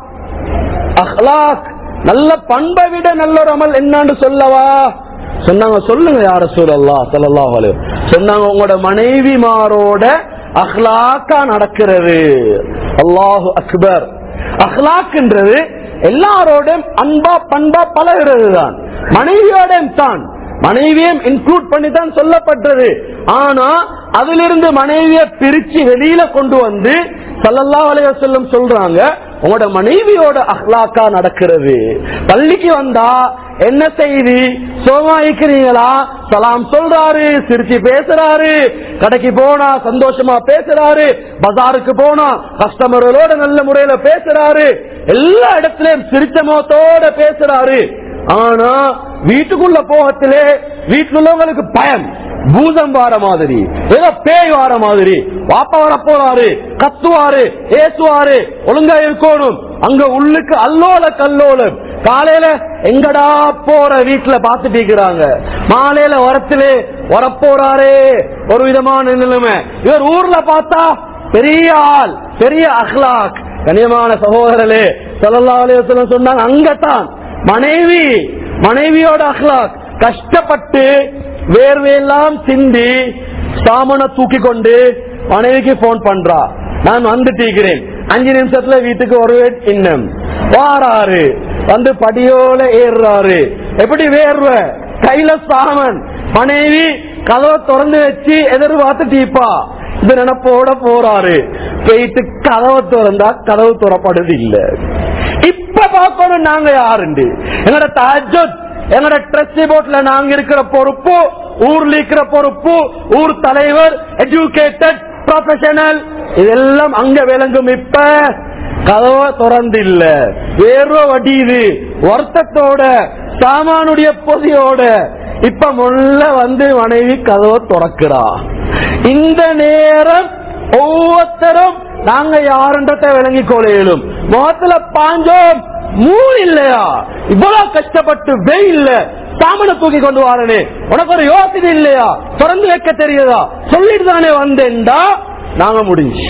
அஹ்லாக் நல்ல பண்பை விட நல்ல ஒரு அமல் என்னன்னு சொல்லவா. சொன்னாங்க, சொல்லுங்க யா ரசூலல்லாஹ் ஸல்லல்லாஹு அலைஹி வஸல்லம். சொன்னாங்க, உங்களோட மனைவிமாரோட அஹ்லாக்கா நடக்கிறது. அல்லாஹு அக்பர். அஹ்லாக்ன்றது எல்லாரோடும் அன்பா பண்பா பழகிறது தான், மனைவியோடும் தான், மனைவியும் இன்க்ளூட் பண்ணி தான் சொல்லப்பட்டது. ஆனா அதிலிருந்து மனைவியை பிரிச்சு வெளியில கொண்டு வந்து ஸல்லல்லாஹு அலைஹி வஸல்லம் சொல்றாங்க, உங்களோட மனைவியோட அஹ்லாக்கா நடக்கிறது. பள்ளிக்கு வந்தா என்ன செய்தி, சோமா இருக்கிறீங்களா, சலாம் சொல்றாரு, சிரிச்சு பேசுறாரு, கடைக்கு போனா சந்தோஷமா பேசுறாரு, பஜாருக்கு போனா கஸ்டமர்களோட நல்ல முறையில பேசுறாரு, எல்லா இடத்திலும் சிரிச்ச முகத்தோட பேசுறாரு. ஆனா வீட்டுக்குள்ள போகத்திலே வீட்டுல உள்ளவங்களுக்கு பயம், பூதம் வார மாதிரி, ஏதோ பேய் வார மாதிரி, வாப்பா வர போறாரு, கத்துவாரு, ஏசுவாரு, ஒழுங்கா இருக்கணும். அங்க உள்ளுக்கு அல்லோல கல்லோலம். காலையில எங்கடா போற வீட்டுல பாத்துட்டு இருக்கிறாங்க, மாலையில வரத்திலே வரப்போறாரே ஒரு விதமான நிலைமை. இவர் ஊர்ல பார்த்தா பெரிய ஆள், பெரிய அஹ்லாக். கனியமான சகோதரர்களே, ஸல்லல்லாஹு அலைஹி வஸல்லம் சொன்னாங்க, அங்கத்தான் மனைவி, மனைவியோட அஹ்லாக். கஷ்டப்பட்டு வேர்வையெல்லாம் சிந்தி சாமனை தூக்கி கொண்டு மனைவிக்கு போன் பண்றா, நான் வந்துட்டு இருக்கிறேன், 5 நிமிஷத்துல வீட்டுக்கு வருவேன், இன்னும் வாராரு, வந்து படியோல ஏறுறாரு, எப்படி வேர்வ கையில சாமன், மனைவி கதவை திறந்து வச்சு எதிர்பார்த்து டீப்பா இது நினைப்போட போறாரு. போயிட்டு கதவை திறந்தா கதவு திறப்படுது இல்ல. இப்ப பாக்கணும் நாங்க யாருண்டு. எங்கட தஹஜ்ஜுத், எங்கட ட்ரஸ்டி போர்ட்ல நாங்க இருக்கிற பொறுப்பு, ஊர்ல இருக்கிற பொறுப்பு, ஊர் தலைவர், எஜுகேட்டட் ப்ரொஃபஷனல், இதெல்லாம் அங்க விளங்கும். இப்ப கதவை திறந்து இல்ல, வேர்வ வடியுது, வருத்தத்தோட சாமானுடைய பொதியோட. இப்ப முள்ள வந்து மனைவி கதவை திறக்கிறா. இந்த நேரம் ஒவ்வொருத்தரும் நாங்க யாருன்றத விளங்கி கொள்ளையிலும். முகத்துல பாஞ்சோம், மூணு இல்லையா? இவ்வளவு கஷ்டப்பட்டு வெயில்ல சாமனை தூக்கி கொண்டு வாரனே, உனக்கு ஒரு யோசனை இல்லையா? திறந்து வைக்க தெரியுதா? சொல்லிட்டு தானே வந்தேன்டா. நாங்க முடிஞ்சு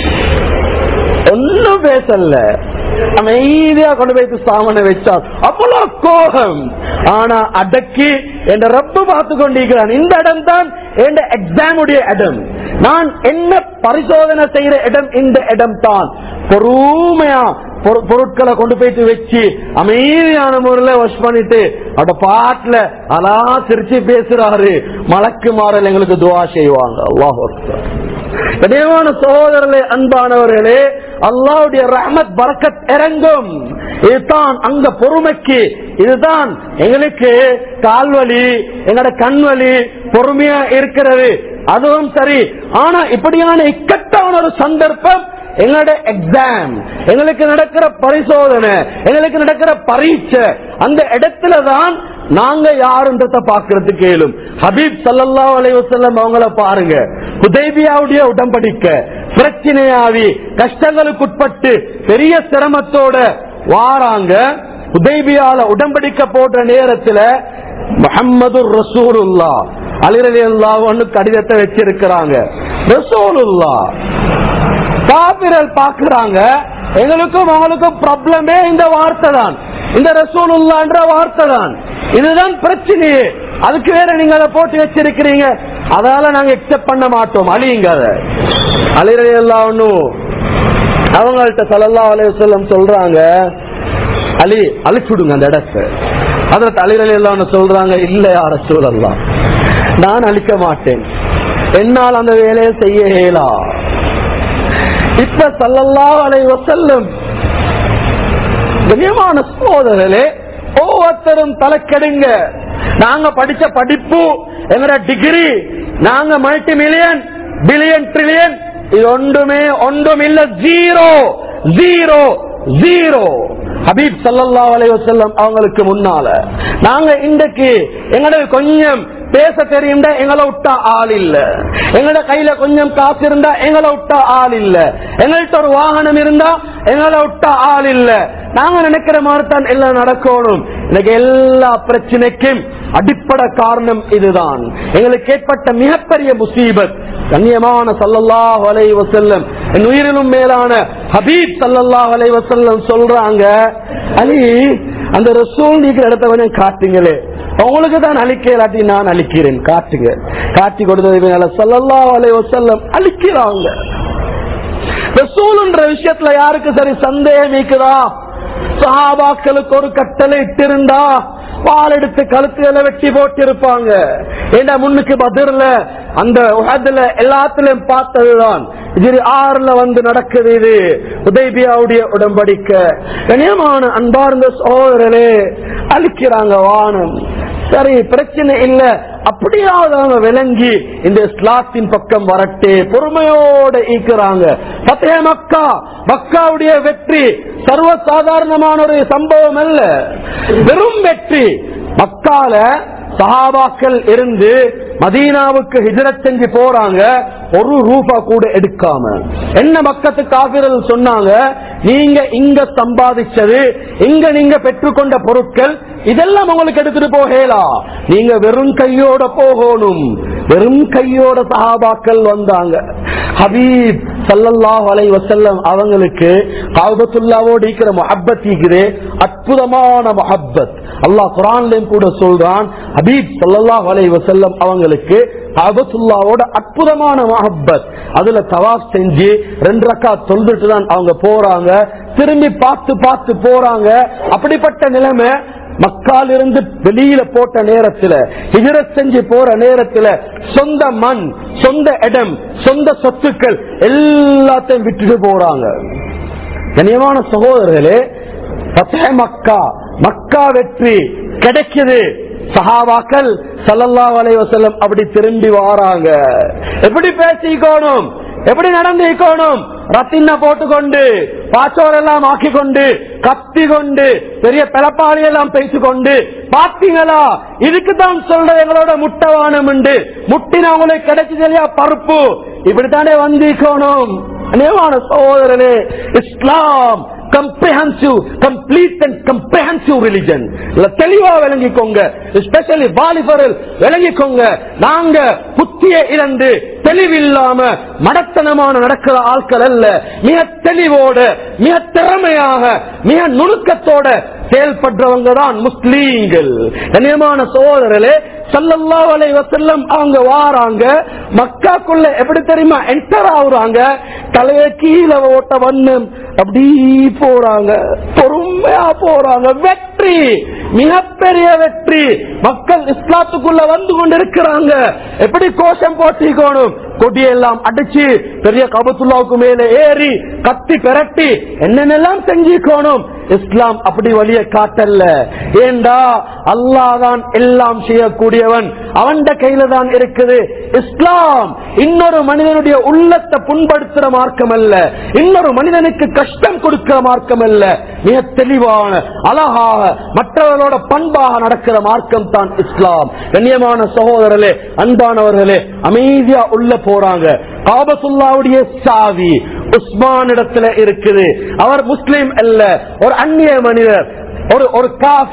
ஒன்னும் பேசல, அமைதியா கொண்டு போய் சாமனை வச்சான். அவ்வளவு கோபம். ஆனா அடக்கி என்ற ரப்பு பார்த்து கொண்டிருக்கிறான். இந்த இடம் தான் என் எக்ஸாம் உடைய இடம், நான் என்ன பரிசோதனை செய்யற இடம் இந்த இடம் தான். பொறுமையா பொருட்களை கொண்டு போயிட்டு வச்சு அமைதியான முறையில் வாஷ் பண்ணிட்டு அவட பாட்டுல அலா சிரிச்சு பேசுறாரு. மலக்கு மாறல் எங்களுக்கு துவா செய்வாங்க. அல்லாஹ் கனியமான சகோதரர்களே, அன்பானவர்களே, அல்லாஹ்வுடைய ரஹ்மத் பரக்கத் இறங்கும். இதுதான் அங்க பொறுமைக்கு, இதுதான் எங்களுக்கு கால்வலி, எங்களோட கண்வலி பொறுமையா இருக்கிறது. அதுவும் சரி. ஆனா இப்படியான இக்கட்டான ஒரு சந்தர்ப்பம் எங்களோட எக்ஸாம், எங்களுக்கு நடக்கிற பரிசோதனை, எங்களுக்கு நடக்கிற பரீட்சை, அந்த இடத்துலதான் நாங்க யாருன்றத பாக்குறதுக்கு கேளும். ஹபீப் ஸல்லல்லாஹு அலைஹி வஸல்லம் அவங்கள பாருங்க. ஹுதைபியாவுடைய உடன்படிக்கை பிரச்சனையாவி கஷ்டங்களுக்கு உட்பட்டு பெரிய சிரமத்தோட வாராங்க. ஹுதைபியால உடன்படிக்கை போடுற நேரத்துல முஹம்மது ரசூலுல்லாஹ் அலி ரலியல்லாஹு அன்ஹு கடிதத்தை வச்சிருக்கிறாங்க. ரசூலுல்லாஹ் காபிரல் பாக்குறாங்க, எங்களுக்கும் அவங்களுக்கும் ப்ராப்ளமே இந்த வார்த்தை தான், இந்த ரசூலுல்லாஹ்ன்ற வார்த்தை தான். இதுதான் பிரச்சனையே. அதுக்கு வேற நீங்க அதை போட்டு வச்சிருக்கிறீங்க, அதால நாங்க எக்ஸெப்ட் பண்ண மாட்டோம். அலிங்க அலி ரலியல்லாஹு அன்ஹு அவங்கள்ட்ட ஸல்லல்லாஹு அலைஹி வஸல்லம் சொல்றாங்க, அலி அழிச்சுடுங்க அந்த இடத்தை. ஹஜ்ரத் அலி ரலியல்லாஹு அன்ஹு சொல்றாங்க, இல்ல யா ரசூலல்லாஹ், நான் அழிக்க மாட்டேன், என்னால் அந்த வேலையை செய்ய இயலா. இப்ப ஸல்லல்லாஹு அலைஹி வஸல்லம் கண்ணியமான சகோதரர்களே, ஒவ்வொருத்தரும் தலைக்கெடுங்க. நாங்க படிச்ச படிப்பு, எங்கட டிகிரி, நாங்க மல்டி மில்லியன் பில்லியன் ட்ரில்லியன், இது ஒன்றும் இல்ல, ஜீரோ ஜீரோ ஜீரோ. ஹபீப் ஸல்லல்லாஹு அலைஹி வஸல்லம் அவங்களுக்கு முன்னால நாங்க இன்றைக்கு எங்களுக்கு கொஞ்சம் பேச தெரியும்டா எங்களை விட்டா ஆள் இல்ல, எங்களோட கையில கொஞ்சம் காசு இருந்தா எங்களை விட்டா ஆள் இல்ல, எங்கள்கிட்ட ஒரு வாகனம் இருந்தா எங்களை விட்டா ஆள் இல்ல. நாங்க நினைக்கிற மாதிரி தான் எல்லாம் நடக்கணும். எனக்கு எல்லா பிரச்சனைக்கும் அடிப்படை காரணம் இதுதான். எங்களுக்கு ஏற்பட்ட மிகப்பெரிய முசீபத். கண்ணியமான ஸல்லல்லாஹு அலைஹி வஸல்லம், என் உயிரிலும் மேலான ஹபீப் ஸல்லல்லாஹு அலைஹி வஸல்லம் சொல்றாங்க, அலி அந்த ரசூல் நீக்கிற இடத்த காட்டுங்களே, உங்களுக்கு தான் அழிக்கலாட்டி நான் அழிக்கிறேன், காட்டுங்க. காட்டி கொடுத்தது ஸல்லல்லாஹு அலைஹி வஸல்லம் அழிக்கிறாங்க. ரசூல்ன்ற விஷயத்துல யாருக்கு சரி சந்தேகம் இருக்குதா? சஹாபாக்களுக்கு ஒரு கட்டளை இட்டிருந்தா வாள் எடுத்து கழுத்துகளை வெட்டி போட்டு இருப்பாங்க. ஏன்னா முன்னுக்கு பத்ர்ல அந்த உஹதுல எல்லாத்திலும் பார்த்ததுதான். இது 6ல வந்து நடக்குது. இது ஹுதைபியாவுடைய உடன்படிக்கை. கண்ணியமான அன்பார்ந்த சகோதரர்களே, அழிக்கிறாங்க வானம். சரி, பிரச்சனை இல்ல, அப்படியாவது அவங்க விளங்கி இந்த இஸ்லாத்தின் பக்கம் வரட்டே பொறுமையோட ஈக்குறாங்க. ஃபத்ஹ் மக்கா, மக்காவுடைய வெற்றி சர்வசாதாரணமான ஒரு சம்பவம் அல்ல, வெறும் வெற்றி. மக்கால சஹாபாக்கள் இருந்து மதீனாவுக்கு ஹிஜ்ரத் செஞ்சு போறாங்க, ஒரு ரூபா கூட எடுக்காம. என்ன மக்கத்து காபிர்கள் சொன்னாங்க, நீங்க இங்க சம்பாதிச்சது, இங்க நீங்க பெற்றுக்கொண்ட பொருட்கள் இதெல்லாம் உங்களுக்கு எடுத்துட்டு போகலாம், நீங்க வெறும் கையோட போகணும். வெறும் கையோட சஹாபாக்கள் வந்தாங்க. ஹபீப் ஸல்லல்லாஹு அலைஹி வஸல்லம் அவங்களுக்கு காபத்துல்லாவோடு இருக்கிற முஹப்பத் இருக்குது, அற்புதமான முஹப்பத். அல்லாஹ் குர்ஆன்லயும் கூட சொல்றான், ஹபீப் ஸல்லல்லாஹு அலைஹி வஸல்லம் அவங்களுக்கு காபத்துல்லாவோட அற்புதமான முஹப்பத். அதுல தவாஃப் செஞ்சு 2 ரக்காத் தொழுதுட்டு தான் அவங்க போறாங்க. திரும்பி பார்த்து பார்த்து போறாங்க. அப்படிப்பட்ட நிலைமை மக்கால் இருந்து வெளியில போட்ட நேரத்துல, ஹிஜ்ரத் செஞ்சு போற நேரத்துல சொந்த மண், சொந்த இடம், சொந்த சொத்துக்கள் எல்லாத்தையும் விட்டுட்டு போறாங்க. கண்ணியமான சகோதரர்களே, ஃபத்ஹ் மக்கா, மக்கா வெற்றி கிடைக்குது. சஹாபாக்கள் ஸல்லல்லாஹு அலைஹி வஸல்லம் அப்படி திரும்பி வாராங்க. எப்படி பேசிக்கணும், எப்படி நடந்துக்கணும், ரத்தின போட்டுக்கொண்டு பாச்சோரெல்லாம் ஆக்கிக்கொண்டு கத்தி கொண்டு பெரிய பிளப்பாளி எல்லாம் பேசிக்கொண்டு, பாத்தீங்களா இதுக்குதான் சொல்ற எங்களோட முட்டவானம் உண்டு, முட்டினவங்களுக்கு கிடைச்சது இல்லையா பருப்பு, இப்படித்தானே வந்திக்கணும். அநேகமான சகோதரனே, Islam complete and comprehensive religion. தெளிவா விளங்கிக்கோங்க, எஸ்பெஷலி வாலிபர்கள் விளங்கிக்கோங்க. நாங்க புத்தியை இழந்து தெளிவில்லாம மடத்தனமான நடக்கிற ஆட்கள் அல்ல. மிக தெளிவோட, மிக திறமையாக, மிக நுணுக்கத்தோட செயல்படுறவங்க தான் முஸ்லீம்கள். கண்ணியமான சகோதரர்களே, ஸல்லல்லாஹு அலைஹி வஸல்லம் அவங்க வாராங்க, மக்காக்குள்ள எப்படி தெரியுமா என்டர் ஆகுறாங்க, தலைய கீழே ஓட்ட வண்ணம் அப்படி போறாங்க, பொறுமையா போறாங்க. வெற்றி, மிகப்பெரிய வெற்றி. மக்கள் இஸ்லாத்துக்குள்ள வந்து கொண்டிருக்கிறாங்க. எப்படி கோஷம் போட்டிக்கணும், கொடியெல்லாம் அடிச்சு பெரிய கபத்துல்லாவுக்கு மேல ஏறி கத்தி பெரட்டி என்னென்னலாம் செஞ்சுக்கணும். இஸ்லாம் அப்படி வழிய காட்டல்ல. ஏண்டா அல்லாஹ் தான் எல்லாம் செய்யக்கூடியவன், அவன் கையில தான் இருக்குது. இஸ்லாம் இன்னொரு மனிதனுடைய உள்ளத்தை புண்படுத்துற மார்க்கம் அல்ல, இன்னொரு மனிதனுக்கு கஷ்டம் கொடுக்கிற மார்க்கம் அல்ல. மிக தெளிவான, அழகாக, மற்றவர்களோட பண்பாக நடக்கிற மார்க்கம் தான் இஸ்லாம். கண்ணியமான சகோதரர்களே, அன்பானவர்களே, அமைதியா உள்ள போறாங்க. காபத்துல்லாவுடைய சாவி உஸ்மான் இடத்துல இருக்குது. அவர் முஸ்லிம் அல்ல, ஒரு அந்நிய மனிதர், ஒரு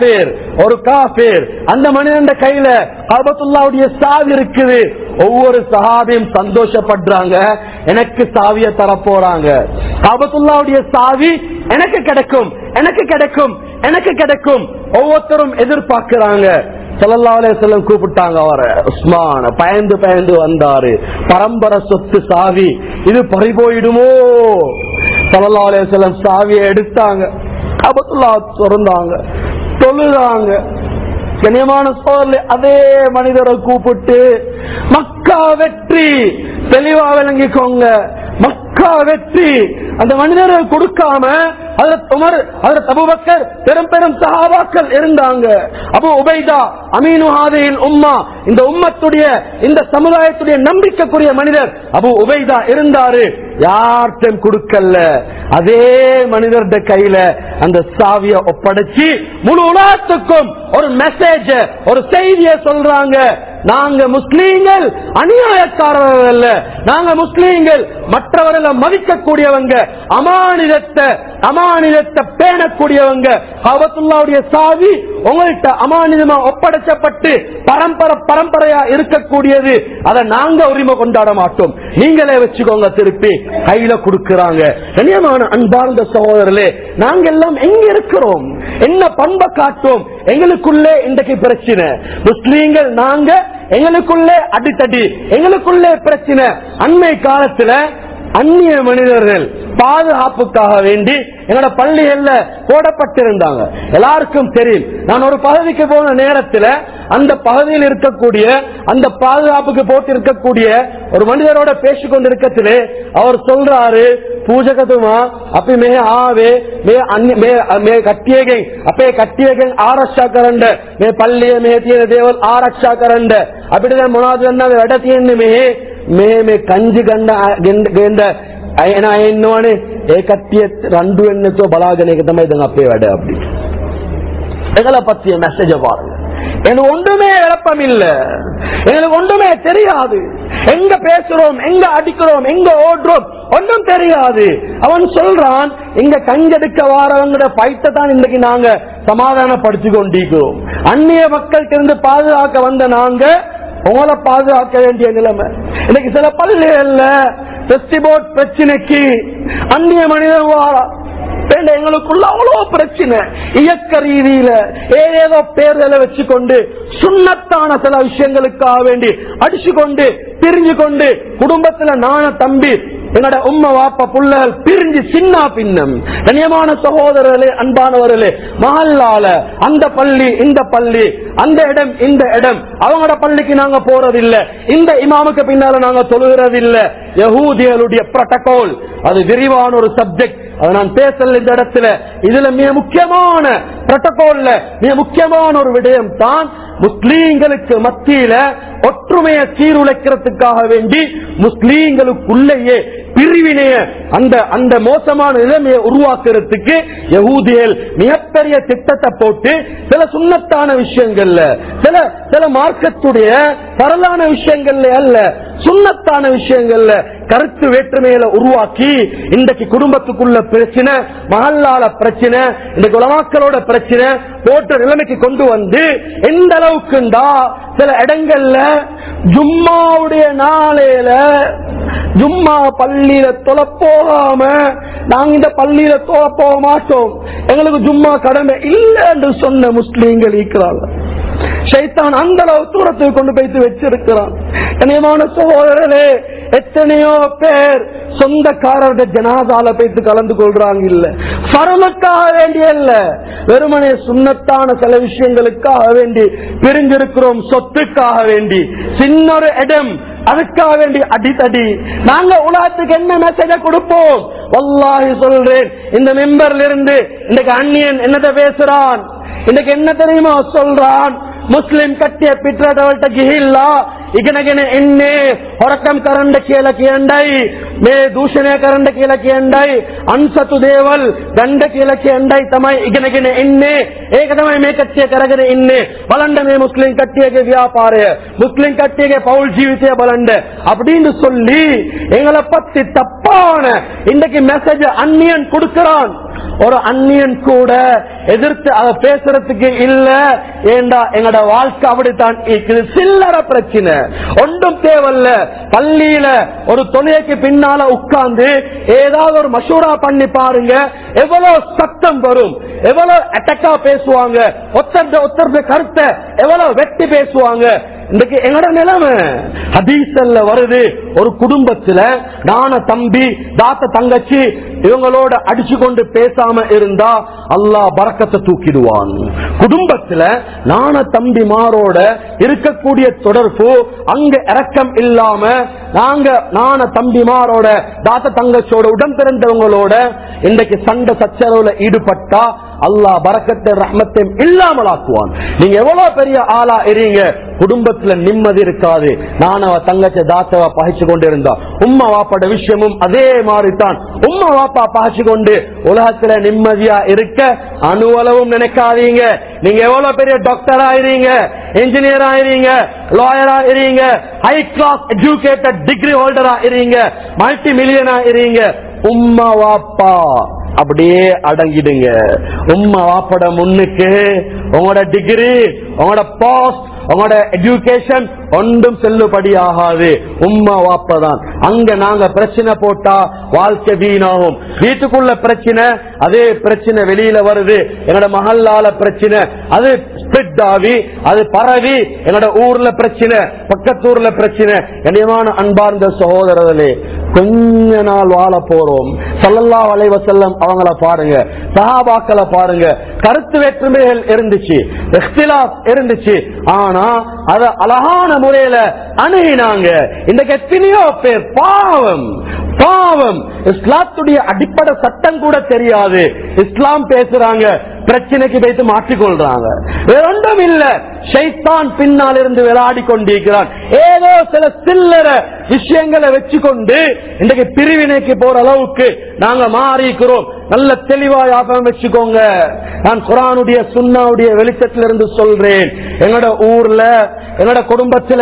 காஃபிர். அந்த மனிதன் கையில காபத்துல்லாவுடைய சாவி இருக்குது. ஒவ்வொரு சஹாபியும் சந்தோஷப்படுறாங்க, எனக்கு சாவிய தர போறாங்க. காபத்துல்லாவுடைய சாவி எனக்கு கிடைக்கும், எனக்கு கிடைக்கும், எனக்கு கிடைக்கும். ஒவ்வொருத்தரும் எதிர்பார்க்கிறாங்க. ஸல்லல்லாஹு அலைஹி வஸல்லம் கூப்பிட்டாங்க அவரை. உஸ்மான் பயந்து பயந்து வந்தாரு. பரம்பரை சொத்து சாவி, இது பறிபோயிடுமோ? ஸல்லல்லாஹு அலைஹி வஸல்லம் சாவியை எடுத்தாங்க, காபத்துல்லா திறந்தாங்க, தொழுதாங்க. கண்ணியமான சோதரர்களே, அதே மனிதரை கூப்பிட்டு மக்கா வெற்றி, தெளிவா விளங்கிக்கோங்க, மக்கா வெற்றி. அந்த மனிதரை கொடுக்காம ஹஜ்ரத் உமர், ஹஜ்ரத் அபூபக்கர், பெரும் பெரும் சஹாபாக்கள் இருந்தாங்க. அபூ உபைதா அமீனு ஹாதிஹில் உம்மா, இந்த உம்மத்துடைய, இந்த சமுதாயத்துடைய நம்பிக்கைக்குரிய மனிதர் அபூ உபைதா இருந்தாரு. யார்ட்டும் கொடுக்கல. அதே மனிதருடைய கையில அந்த சாவிய ஒப்படைச்சு முழு உலகத்துக்கும் ஒரு மெசேஜ், ஒரு செய்திய சொல்றாங்க. நாங்க முஸ்லீம்கள் அநியாயக்காரர்கள் அல்ல, நாங்க முஸ்லீம்கள் மற்றவர்களை மதிக்கக்கூடியவங்க, அமானிதத்தை பேணக்கூடியவங்க. காபத்துல்லாவுடைய சாவி உங்கள்கிட்ட அமானிதமா ஒப்படைக்கப்பட்டு பரம்பரையா இருக்கக்கூடியது. அதை நாங்க உரிமை கொண்டாட மாட்டோம், நீங்களே வச்சுக்கோங்க. திருப்பி கையில கொடுக்கிறாங்க. கண்ணியமான அன்பார்ந்த சகோதரர்களே, நாங்க எல்லாம் எங்க இருக்கிறோம், என்ன பண்பை காட்டும்? எங்களுக்குள்ளே இன்றைக்கு பிரச்சனை. முஸ்லீம்கள் நாங்க, எங்களுக்குள்ளே அடித்தடி, எங்களுக்குள்ளே பிரச்சனை. அண்மை காலத்துல அந்நிய மனிதர்கள் பாதுகாப்புக்காக வேண்டி எங்களோட பள்ளிகள்ல போடப்பட்டிருந்தாங்க. எல்லாருக்கும் தெரியும். நான் ஒரு பகுதிக்கு போன நேரத்தில் அந்த பகுதியில் இருக்கக்கூடிய, அந்த பாதுகாப்புக்கு போட்டு இருக்கக்கூடிய ஒரு மனிதரோட பேசிக்கொண்டிருக்கத்திலே அவர் சொல்றாரு, பூஜகத்துமா அப்ப மே ஆவே மே கட்டியே அப்பே கட்டியே ஆரक्षा करंड மே பள்ளிய மே तीन देवल आरक्षा करंड அப்படிதான் முனாது වැඩතියෙන්නේ මේ කංජි ගන්න එන අය ඉන්නවනේ, ඒ කට්ටිය රණ්ඩු වෙන්නේ නැතුව බලාගෙන එක තමයි දැන් අපේ වැඩ. அப்படி எங்களை பத்திய மெசேஜ பாருங்க. எனக்கு ஒன்றுமே விளப்பம் இல்ல, எங்களுக்கு ஒன்றுமே தெரியாது. எங்க பேசுறோம், எங்க அடிக்கிறோம், எங்க ஓடுறோம், ஒன்றும் தெரியாது. அவன் சொல்றான், இங்க கஞ்செடுக்க வாரவங்க பைட்ட தான் இன்னைக்கு நாங்க சமாதானப்படுத்தி கொண்டிருக்கிறோம். அந்நிய மக்கள்கிட்ட இருந்து பாதுகாக்க வந்த நாங்க உங்களை பாதுகாக்க வேண்டிய நிலைமை. இன்னைக்கு சில பள்ளிகள்ல பெஸ்டிபோர்ட் பிரச்சனைக்கு அந்நிய மனிதர் வாரா எங்களுக்குள்ள அவ்வளவு பிரச்சனை. இயக்க ரீதியில ஏதேதோ பேர்களை வச்சுக்கொண்டு சுண்ணத்தான சில விஷயங்களுக்காக வேண்டி அடிச்சு கொண்டு பிரிஞ்சு கொண்டு குடும்பத்துல நான தம்பி என்னோட உம்மா வாப்பா புள்ளகள் பிரிஞ்சு சின்ன பின்னம். கண்ணியமான சகோதரர்களே, அன்பானவர்களே, மஹல்லால அந்த பள்ளி இந்த பள்ளி, அந்த இடம் இந்த இடம், அவங்களோட பள்ளிக்கு நாங்க போறதில்லை, இந்த இமாமுக்கு பின்னால நாங்க தொழுகிறதில்லை. யஹூதிகளுடைய புரோட்டோகால், அது விரிவான ஒரு சப்ஜெக்ட், அதை நான் பேசல இந்த இடத்துல. இதுல மிக முக்கியமான புரோட்டோகால்ல மிக முக்கியமான ஒரு விடயம் தான் முஸ்லீம்களுக்கு மத்தியில ஒற்றுமையை சீருழைக்கிறதுக்காக வேண்டி முஸ்லீம்களுக்குள்ளேயே பிரிவினைய அந்த மோசமான நிலைமையை உருவாக்குறதுக்கு யஹூதிகள் மிகப்பெரிய திட்டத்தை போட்டு சில சுன்னத்தான விஷயங்கள்ல சில மார்க்கத்துடைய பரலான விஷயங்கள்ல அல்ல, சுன்னத்தான விஷயங்கள்ல கருத்து வேற்றுமையில உருவாக்கி இன்றைக்கு குடும்பத்துக்குள்ள பிரச்சனை, மஹல்லால பிரச்சனை, இன்றைக்கு உலமாக்களோட பிரச்சனை போட்ட நிலைமைக்கு கொண்டு வந்து எந்த அளவுக்குண்டா சில இடங்கள்ல ஜும்மாவுடைய நாளையில ஜும்மா பள்ளியில தொலை போகாம நாங்க இந்த பள்ளியில தொலை போக மாட்டோம், எங்களுக்கு ஜும்மா கடமை இல்லை என்று சொன்ன முஸ்லீம்கள் இருக்கிறாங்க. ஷைத்தான் அந்த அளவு தூரத்துக்கு கொண்டு போய்த்து வச்சிருக்கிறான். கனியமான சகோதரர்களே, எத்தனையோ பேர் சொந்தக்காரர்கள் ஜனாதால போய்த்து கலந்து கொள்றாங்க. இல்ல ஃபர்லுக்காக வேண்டிய இல்ல, வெறுமனே சுன்னத்தான சில விஷயங்களுக்காக வேண்டி பிரிஞ்சிருக்கிறோம், சொத்துக்காக வேண்டி சின்ன ஒரு இடம் அதுக்காக வேண்டி அடித்தடி. நாங்க உலகத்துக்கு என்ன மெசேஜ கொடுப்போம்? வல்லாஹி சொல்றேன், இந்த மெம்பர்ல இருந்து இன்னைக்கு அந்நியன் என்னத பேசுறான், இன்னைக்கு என்ன தெரியுமா சொல்றான்? ಮುಸ್ಲಿಂ ಕಟ್ಟಿಯ ಪಿಟ್ರದವಲ್ಟ ಗಿಹಿಲ್ಲ ಇಗನಗೆನೆ ಎಣ್ಣೆ ಹೊರಕಂ ಕರಂಡ ಕೇಳಕ್ಕೆ ಅಂಡೈ ಮೇ ದೂಷಣೆ ಕರಂಡ ಕೇಳಕ್ಕೆ ಅಂಡೈ ಅನ್ಸತು ದೇವಲ್ ಗಂಡ ಕೇಳಕ್ಕೆ ಅಂಡೈ ತಮೈ ಇಗನಗೆನೆ ಎಣ್ಣೆ ಏಕದಮೈ ಮೇ ಕಟ್ಟಿಯ ಕರಗನೆ ಎಣ್ಣೆ ಬಲಂಡ ಮೇ ಮುಸ್ಲಿಂ ಕಟ್ಟಿಯಗೆ ವ್ಯಾಪಾರ முஸ்லிம் கட்டிய பவுல் ஜீவித்திய பலண்ட அப்படின்னு சொல்லி எங்களை பத்தி தப்பான இன்றைக்கு மெசேஜ் அந்நியன் கொடுக்கிறான். ஒரு அந்நியன் கூட எதிர்த்து அதை பேசுறதுக்கு இல்ல, ஏண்டா எங்களோட வாழ்க்கை அப்படித்தான் இருக்குது. சில்லற பிரச்சனை ஒன்றும் தேவையில்ல. பள்ளியில ஒரு தொழிலுக்கு பின்னால உட்கார்ந்து ஏதாவது ஒரு மஷூரா பண்ணி பாருங்க, எவ்வளவு சத்தம் வரும், எவ்வளவு அட்டக்கா பேசுவாங்க, ஒத்தர கருத்தை எவ்வளவு வெட்டி பேசுவாங்க. இன்றைக்கு எங்கட நிலைமை ஹதீஸ்ல வருது, ஒரு குடும்பத்துல நான தம்பி தாத்த தங்கச்சி இவங்களோட அடிச்சு கொண்டு பேசாம இருந்தா அல்லாஹ் பரக்கத்தை தூக்கிடுவான். குடும்பத்துல நான தம்பிமாரோட இருக்கக்கூடிய தொடர்பு அங்க இரக்கம் இல்லாம நாங்க நான தம்பிமாரோட தாத்த தங்கச்சியோட உடன் பிறந்தவங்களோட இன்றைக்கு சண்டை சச்சரவுல ஈடுபட்டா அல்லாஹ் பரக்கத்தை ரஹ்மத்தையும் இல்லாமல் ஆக்குவான். நீங்க எவ்வளவு பெரிய ஆளா இருங்க, குடும்பத்துல நிம்மதி இருக்காது. நானவ தங்கச்ச தாத்தவ பகிச்சு கொண்டு இருந்தா உம்மா வாப்பாட விஷயமும் அதே மாதிரி தான். உம்மா வாப்பா பகிச்சு கொண்டு உலகத்துல நிம்மதியா இருக்க அணுவளவும் நினைக்காதீங்க. நீங்க எவ்வளவு பெரிய டாக்டரா இருங்க, இன்ஜினியரா இருங்க, லாயரா இருங்க, ஹை கிளாஸ் எஜுகேட்டட் டிகிரி ஹோல்டரா இருங்க, மல்டி மில்லியனா இருங்க, உம்மா வாப்பா அப்படியே அடங்கிடுங்க. உம்மா வாப்பட முன்னுக்கு உங்களோட டிகிரி, உங்களோட போஸ்ட், உங்களோட எஜுகேஷன் ஒன்றும் செல்லுபடி ஆகாது. உம்மா வாப்பதான். அங்க நாங்க பிரச்சனை போட்டா வாழ்க்கை வீணாகும். வீட்டுக்குள்ள பிரச்சனை, அதே பிரச்சனை வெளியில வருது. எங்களோட மஹல்லால பிரச்சனை, அது ஸ்ப்ரெட் ஆகி அது பரவி எங்களோட ஊர்ல பிரச்சனை, பக்கத்தூர்ல பிரச்சனை. கண்ணியமான அன்பார்ந்த சகோதரர்களே, கொஞ்ச நாள் வாழ போறோம். ஸல்லல்லாஹு அலைஹி வஸல்லம் அவங்கள பாருங்க, சஹாபாக்களை பாருங்க, கருத்து வேற்றுமைகள் இருந்துச்சு, இக்திலாஃப் இருந்துச்சு, ஆனா அத அழகான முறையில அணுகினாங்க. இன்றைக்கு எத்தனையோ பேர் பாவம் பாவம் இஸ்லாத்துடைய அடிப்படை சட்டம் கூட தெரியாது, இஸ்லாம் பேசுறாங்க, பிரச்சனைக்கு வைத்து மாற்றிக்கொள்றாங்க. வேற ஒன்றும் இல்ல, ஷைத்தான் பின்னால் இருந்து விளையாடி கொண்டிருக்கிறான். ஏதோ சில சில்லற விஷயங்களை வச்சுக்கொண்டு இன்றைக்கு பிரிவினைக்கு போற அளவுக்கு நாங்க மாறிக்கிறோம். நல்ல தெளிவா ஞாபகம் வச்சுக்கோங்க. நான் குர்ஆனுடைய சுன்னாவுடைய வெளிச்சத்திலிருந்து சொல்றேன். எங்கட ஊர்ல, எங்கட குடும்பத்துல,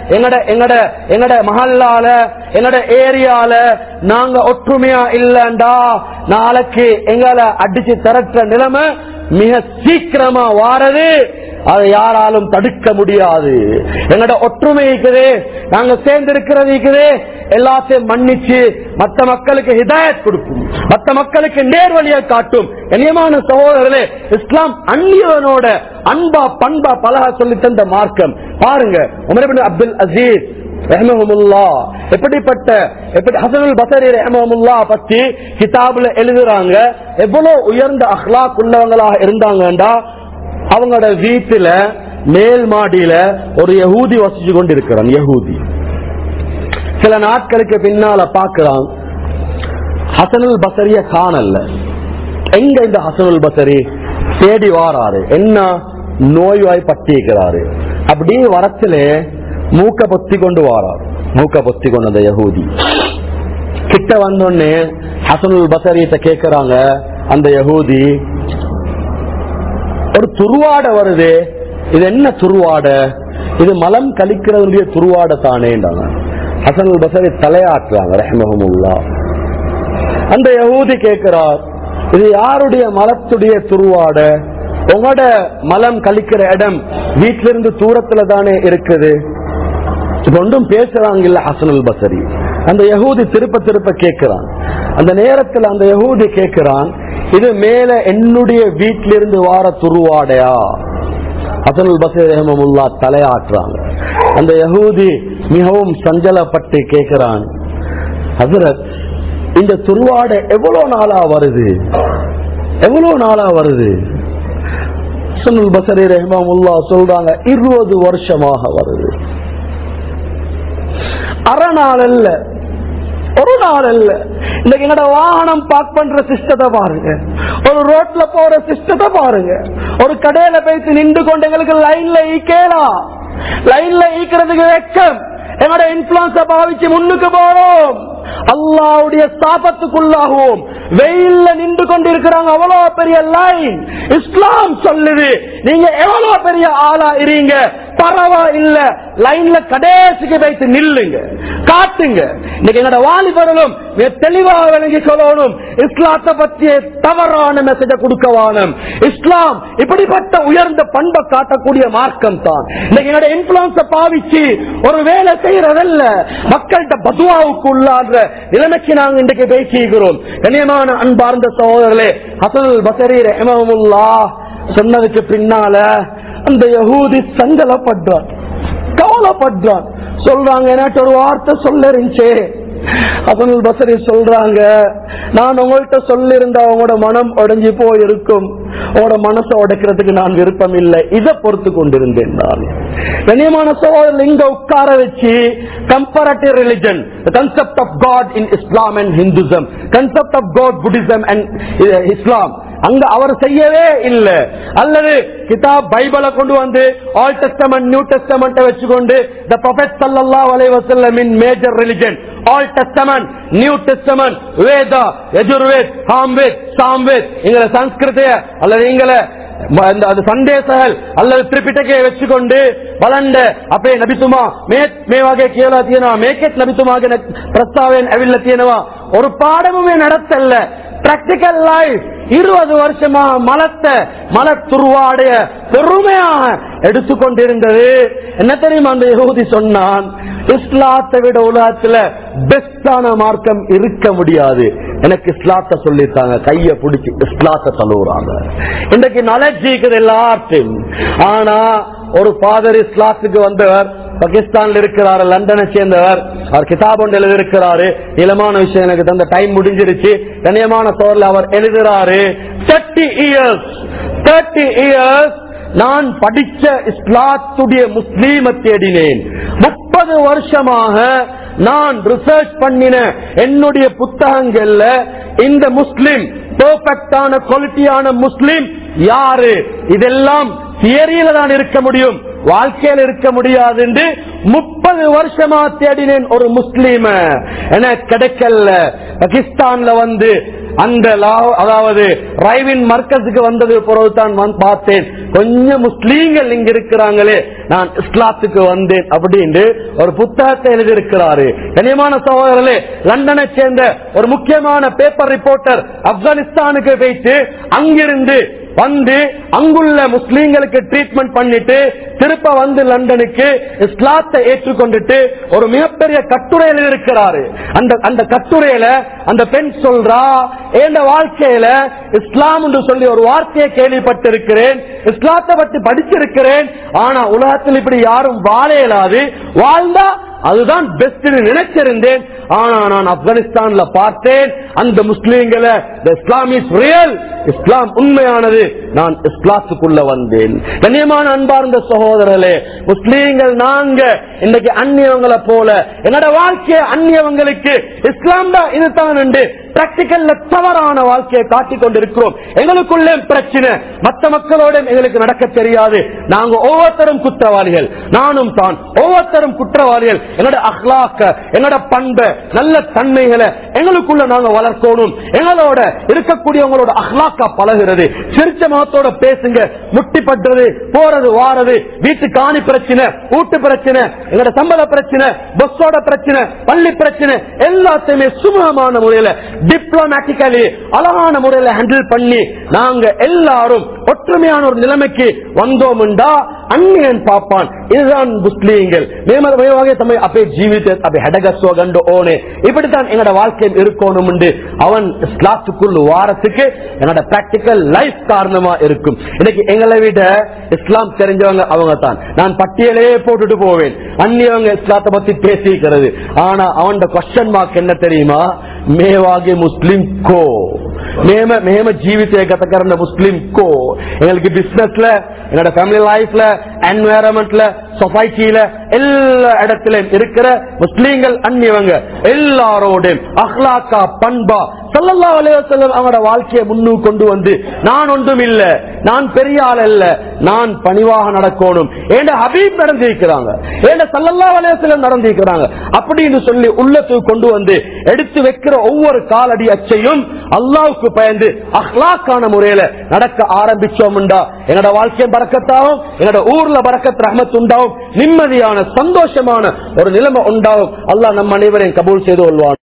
எங்கட மஹல்லால, எங்கட ஏரியால நாங்க ஒற்றுமையா இல்லண்டா நாளைக்கு எங்களை அடிச்சு திரட்டுற நிலைமை மிக சீக்கிரமா வாரது. அதை யாராலும் தடுக்க முடியாது. எங்கட ஒற்றுமை இருக்குது, நாங்க சேர்ந்து இருக்கிறது, எல்லாத்தையும் மன்னிச்சு மற்ற மக்களுக்கு ஹிதாயத் கொடுக்கும், மற்ற மக்களுக்கு நேர்வழியை காட்டும். கண்ணியமான சகோதரர்களே, இஸ்லாம் அந்நியவனோட அன்பா பண்பா பழக சொல்லி தந்த மார்க்கம். பாருங்க, உமர் இப்னு அப்துல் அசீஸ் ரஹ்மஹுல்லாஹ் எப்படிப்பட்ட ஹஸனுல் பஸரி ரஹ்மஹுல்லாஹ் பத்தி கிதாபுல எழுதுறாங்க. எவ்வளவு உயர்ந்த அக்லாக் உள்ளவங்களாக இருந்தாங்கடா. அவங்களோட வீட்டுல மேல் மாடியில ஒரு யஹூதி வசிச்சு கொண்டு இருக்கிறான். யஹூதி சில நாட்களுக்கு பின்னால பாக்குறான், ஹஸனுல் பஸரிய காணல. எங்க இந்த ஹஸனுல் பஸரி? தேடி வாராரு, என்ன நோய்வாய் பட்டிருக்கிறாரு. அப்படியே வரத்துல மூக்க பொத்தி கொண்டு வாரார். மூக்க பொத்தி கொண்ட யஹூதி கிட்ட வந்தோடனே ஹசனுல் பஸரிட்ட கேக்குறாங்க, அந்த யஹூதி, ஒரு துருவாட வருது, இது என்ன துருவாட? இது மலம் கழிக்கிறதுடைய துருவாட தானேன்றாங்க. ஹசனுல் பஸரி தலையாட்டுறாங்க ரஹ்மஹுல்லாஹ். அந்த யஹூதி கேட்கிறார், இது யாருடைய மலத்துடைய துருவாட? உங்களோட மலம் கழிக்கிற இடம் வீட்டில இருந்து தூரத்துல தானே இருக்குது. ஒன்றும் பேசுறாங்க இல்ல ஹசனுல் பஸரி. அந்த யஹூதி திருப்ப கேட்கிறான். அந்த நேரத்தில் அந்த யஹூதி கேட்கிறான், இது மேல என்னுடைய வீட்டிலிருந்து வார துருவாடையா? ஹசனுல் பஸரி ரஹ்மஹுல்லாஹ் தலையாட்டுறாங்க. அந்த யஹூதி மிகவும் சஞ்சலப்பட்டு கேட்கிறான், ஹஸரத், இந்த துருவாடை எவ்வளவு நாளா வருது? எவ்வளவு நாளா வருது? ஹசனுல் பஸரி ரஹ்மஹுல்லாஹ் சொல்றாங்க, 20 வருஷமாக வருது. அரை நாள் அல்ல, ஒரு நாள் அல்ல. இன்னைக்கு என்னோட வாகனம் பார்க் பண்ற சிஸ்டத்தை பாருங்க, ஒரு ரோட்ல போற சிஸ்டத்தை பாருங்க. ஒரு கடையில போயிட்டு நின்று கொண்டு எங்களுக்கு லைன்ல ஈக்கலாம், லைன்ல ஈக்கிறதுக்கு வெக்கம். என்னோட இன்ஃபுளுன்ஸ பாவிச்சு முன்னுக்கு போறோம், அல்லாஹ்வுடைய சாபத்துக்குள்ளாகவும் வெயில்ல நின்று கொண்டிருக்கிறாங்க. அவ்வளவு பெரிய லைன். இஸ்லாம் சொல்லுது, நீங்க எவ்வளவு பெரிய ஆளா இருங்க பரவாயில்ல, லைன்ல கடைசிக்கு வைத்து நில்லுங்க, காட்டுங்க. இன்னைக்கு என்னோட வாலிபர்களும் தெளிவாக விளங்கி சொல்லணும், இஸ்லாத்தை பற்றிய தவறான மெசேஜ கொடுக்கவானும். இஸ்லாம் இப்படிப்பட்ட உயர்ந்த பண்பை காட்டக்கூடிய மார்க்கம் தான். இன்னைக்கு என்னோட இன்ஃபுளுன்ஸ பாவிச்சு ஒரு வேலை செய்யறதல்ல, மக்கள்கிட்ட பதுவாவுக்கு உள்ளான்ற நிலைமைக்கு நாங்க இன்றைக்கு பேசிக்கிறோம். கண்ணியமான அன்பார்ந்த சகோதரர்களே, ஹசனுல் பஸரி ரஹ்மஹுல்லாஹ் சொன்னதுக்கு பின்னால அந்த யஹூதி சஞ்சலப்படுறான், கவலைப்படுறான். சொல்றாங்க, எனக்கு ஒரு வார்த்தை சொல்ல இருந்துச்சு. ஹசனுல் பஸரி சொல்றாங்க, நான் உங்கள்கிட்ட சொல்லிருந்தா உங்களோட மனம் உடைஞ்சு போயிருக்கும், உங்களோட மனசை உடைக்கிறதுக்கு நான் விருப்பம் இல்லை, இதை பொறுத்து கொண்டிருந்தேன். நான் கண்ணியமான சகோதரர்கள், இங்க உட்கார வச்சு comparative religion, concept of God in Islam and Hinduism, concept of God Buddhism and Islam அங்க அவர் செய்யவே இல்லை. அல்லது கிதாப் பைபிளை கொண்டு வந்து ஆல் டெஸ்டமெண்ட் நியூ டெஸ்டமெண்ட் வச்சுக்கொண்டு தி ப்ராஃபெட் ஸல்லல்லாஹு அலைஹி வஸல்லம் in major religion, Old Testament New Testament, Veda, Yajurved, Samved, Samved, எங்களை சன்ஸ்கிருதிய அல்லது எங்களை ಸಂದೇಶಗಳು ಅಲ್ಲದೆ ತ್ರಿಪಿಟಕೆ ವೆಚ್ಚಿಕೊಂಡು ಬಲಂಡ ಅಪೇ ನಬಿತುಮಾ ಮೇವಾಗೆ ಕೇಳ ತೀನವಾ ಮೇಕೆಟ್ ನಬಿತುಮಾಗೆ ಪ್ರಸ್ತಾವೇನ್ ಅವಿಲ್ಲ ತೀನವಾ ஒரு பாடமுமே நடத்தல்ல. பிராக்டிக்கல் லைஃப் 20 வருஷமா மல துருவாடைய பெருமையாக எடுத்துக்கொண்டிருந்தது. என்ன தெரியுமா அந்த யஹூதி சொன்னான், இஸ்லாத்தை விட உலகத்துல பெஸ்டான மார்க்கம் இருக்க முடியாது, எனக்கு இஸ்லாத்தை சொல்லித்தாங்க. கைய பிடிச்சி இஸ்லாத்தை தழுவுறாங்க. இன்றைக்கு நாலேஜ் இருக்குது எல்லாத்தையும். ஆனா ஒரு ஃபாதர் இஸ்லாத்துக்கு வந்தவர் பாகிஸ்தான்ல இருக்கிறாரு, லண்டனை சேர்ந்தவர். அவர் கிதாப் ஒன்று எழுதியிருக்கிறாரு. இளமான விஷயம், எனக்கு தந்த டைம் முடிஞ்சிருச்சு. கண்ணியமான சோர்ல அவர் எழுதுறாரு, 30 இயர்ஸ் நான் படிச்ச இஸ்லாத்துடைய முஸ்லீமை தேடினேன். 30 வருஷமாக நான் ரிசர்ச் பண்ணின என்னுடைய புத்தகங்கள்ல இந்த முஸ்லிம் பெர்ஃபெக்டான குவாலிட்டியான முஸ்லிம் யாரு, இதெல்லாம் தியரியில தான் இருக்க முடியும், வாழ்க்கையில் இருக்க முடியாது என்று 30 வருஷமா தேடினேன் ஒரு முஸ்லீம. எனக்கு கிடைக்கல. பாகிஸ்தான்ல வந்து அந்த அதாவது ரைவின் மர்க்கஸுக்கு வந்தது பிறகுதான் பார்த்தேன், கொஞ்சம் முஸ்லீம்கள் இங்க இருக்கிறாங்களே, நான் இஸ்லாத்துக்கு வந்தேன் அப்படின்னு ஒரு புத்தகத்தை எழுதியிருக்கிறாரு. கண்ணியமான சகோதரர்களே, லண்டனை சேர்ந்த ஒரு முக்கியமான பேப்பர் ரிப்போர்ட்டர் ஆப்கானிஸ்தானுக்கு போயிட்டு அங்கிருந்து வந்து அங்குள்ள முஸ்லீம்களுக்கு ட்ரீட்மெண்ட் பண்ணிட்டு திருப்ப வந்து லண்டனுக்கு இஸ்லாத்தை ஏற்றுக்கொண்டுட்டு ஒரு மிகப்பெரிய கட்டுரை எழுதியிருக்கிறாரு. அந்த கட்டுரையில அந்த பெண் சொல்றா, என் வாழ்க்கையில இஸ்லாம் என்று சொல்லி ஒரு வார்த்தையை கேள்விப்பட்டிருக்கிறேன், இஸ்லாத்தை பற்றி படிச்சிருக்கிறேன், ஆனா உலகத்தில் இப்படி யாரும் வாழ இயலாது, வாழ்ந்தா அதுதான் பெஸ்ட் நினைச்சிருந்தேன். ஆனா நான் ஆப்கானிஸ்தான்ல பார்த்தேன் அந்த முஸ்லீம்களை, இஸ்லாம் இஸ் ரியல், இஸ்லாம் உண்மையானது, நான் இஸ்லாத்துக்குள்ள வந்தேன். கண்ணியமான அன்பார்ந்த சகோதரர்களே, முஸ்லீம்கள் நாங்க இன்னைக்கு அந்நியவங்களை போல என்னோட வாழ்க்கையை அந்நியவங்களுக்கு இஸ்லாம் தான் இதுதான் என்று பிராக்டிக்கல்ல தவறான வாழ்க்கையை காட்டிக் கொண்டிருக்கிறோம். எங்களுக்குள்ளே பிரச்சனை, மற்ற மக்களோட எங்களுக்கு நடக்க தெரியாது. நாங்க ஒவ்வொருத்தரும் குற்றவாளிகள், நானும் தான் ஒவ்வொருத்தரும் குற்றவாளிகள். என்னோட அஹ்லாக்க, என்னோட பண்பை, நல்ல தன்மைகளை எங்களுக்குள்ள நாங்க வளர்க்கணும். எங்களோட இருக்கக்கூடியவங்களோட அஹ்லாக்கா பழகுறது, சிரிச்ச முகத்தோட பேசுங்க. முட்டி பட்டுறது, போறது வாரது, வீட்டு காணி பிரச்சனை, வீட்டு பிரச்சனை, எங்களோட சம்பள பிரச்சனை, பஸ்ஸோட பிரச்சனை, பள்ளி பிரச்சனை எல்லாத்தையுமே சுமூகமான முறையில டிப்ளமேட்டிக்கலி அழகான முறையில ஹேண்டில் பண்ணி நாங்க எல்லாரும் ஒற்றுமையான ஒரு நிலைமைக்கு வந்தோம்டா அந்நியன் பாப்பான். இதுதான் முஸ்லீம்கள் அப்பே ஜீவிත அப்பே ஹடகஸ்வ கண்டு ஓனே. இப்படித்தான் எங்களோட வாழ்க்கையில் இருக்கணும். அவன் இஸ்லாத்துக்குள் வாரத்துக்கு என்னோட பிராக்டிக்கல் லைஃப் காரணமா இருக்கும். இன்னைக்கு எங்களை விட இஸ்லாம் தெரிஞ்சவங்க அவங்க தான். நான் பட்டியலே போட்டுட்டு போவேன், அந்நியவங்க இஸ்லாத்தை பத்தி பேசிக்கிறது. ஆனா அவன் क्वेश्चन मार्क என்ன தெரியுமா? மேவாகி முஸ்லிம் கோ மேம ஜீவிත ගත කරන முஸ்லிம் கோ. எங்களுக்கு பிசினஸ்ல, எங்களோட ஃபேமிலி லைஃப்ல, என்வாயரன்மெண்ட்ல, சொசைட்டில எல்லா இடத்திலும் இருக்கிற முஸ்லீம்கள் அந்நியவங்க எல்லாரோட அஹ்லாக்கா பண்பா ஸல்லல்லாஹு அலைஹி வஸல்லம் அவங்களோட வாழ்க்கையை முன்னுக்கு கொண்டு வந்து நான் ஒன்றும் இல்ல, நான் பெரிய ஆள் அல்ல, நான் பணிவாக நடக்கணும், ஏண்ட ஹபீப் நடந்திருக்கிறாங்க, ஏண்ட ஸல்லல்லாஹு அலைஹி வஸல்லம் நடந்திருக்கிறாங்க அப்படின்னு சொல்லி உள்ளத்துக்கு கொண்டு வந்து எடுத்து வைக்கிற ஒவ்வொரு காலடி அச்சையும் அல்லாஹ்வுக்கு பயந்து அஹ்லாக்கான முறையில நடக்க ஆரம்பிச்சோம்டா என்னோட வாழ்க்கை பரக்கத்தாகும், என்னோட ஊர்ல பரக்கத் ரஹ்மத் உண்டாகும், நிம்மதியான சந்தோஷமான ஒரு நிலைமை உண்டாகும். அல்லாஹ் நம் அனைவரையும் கபூல் செய்து கொள்வான்.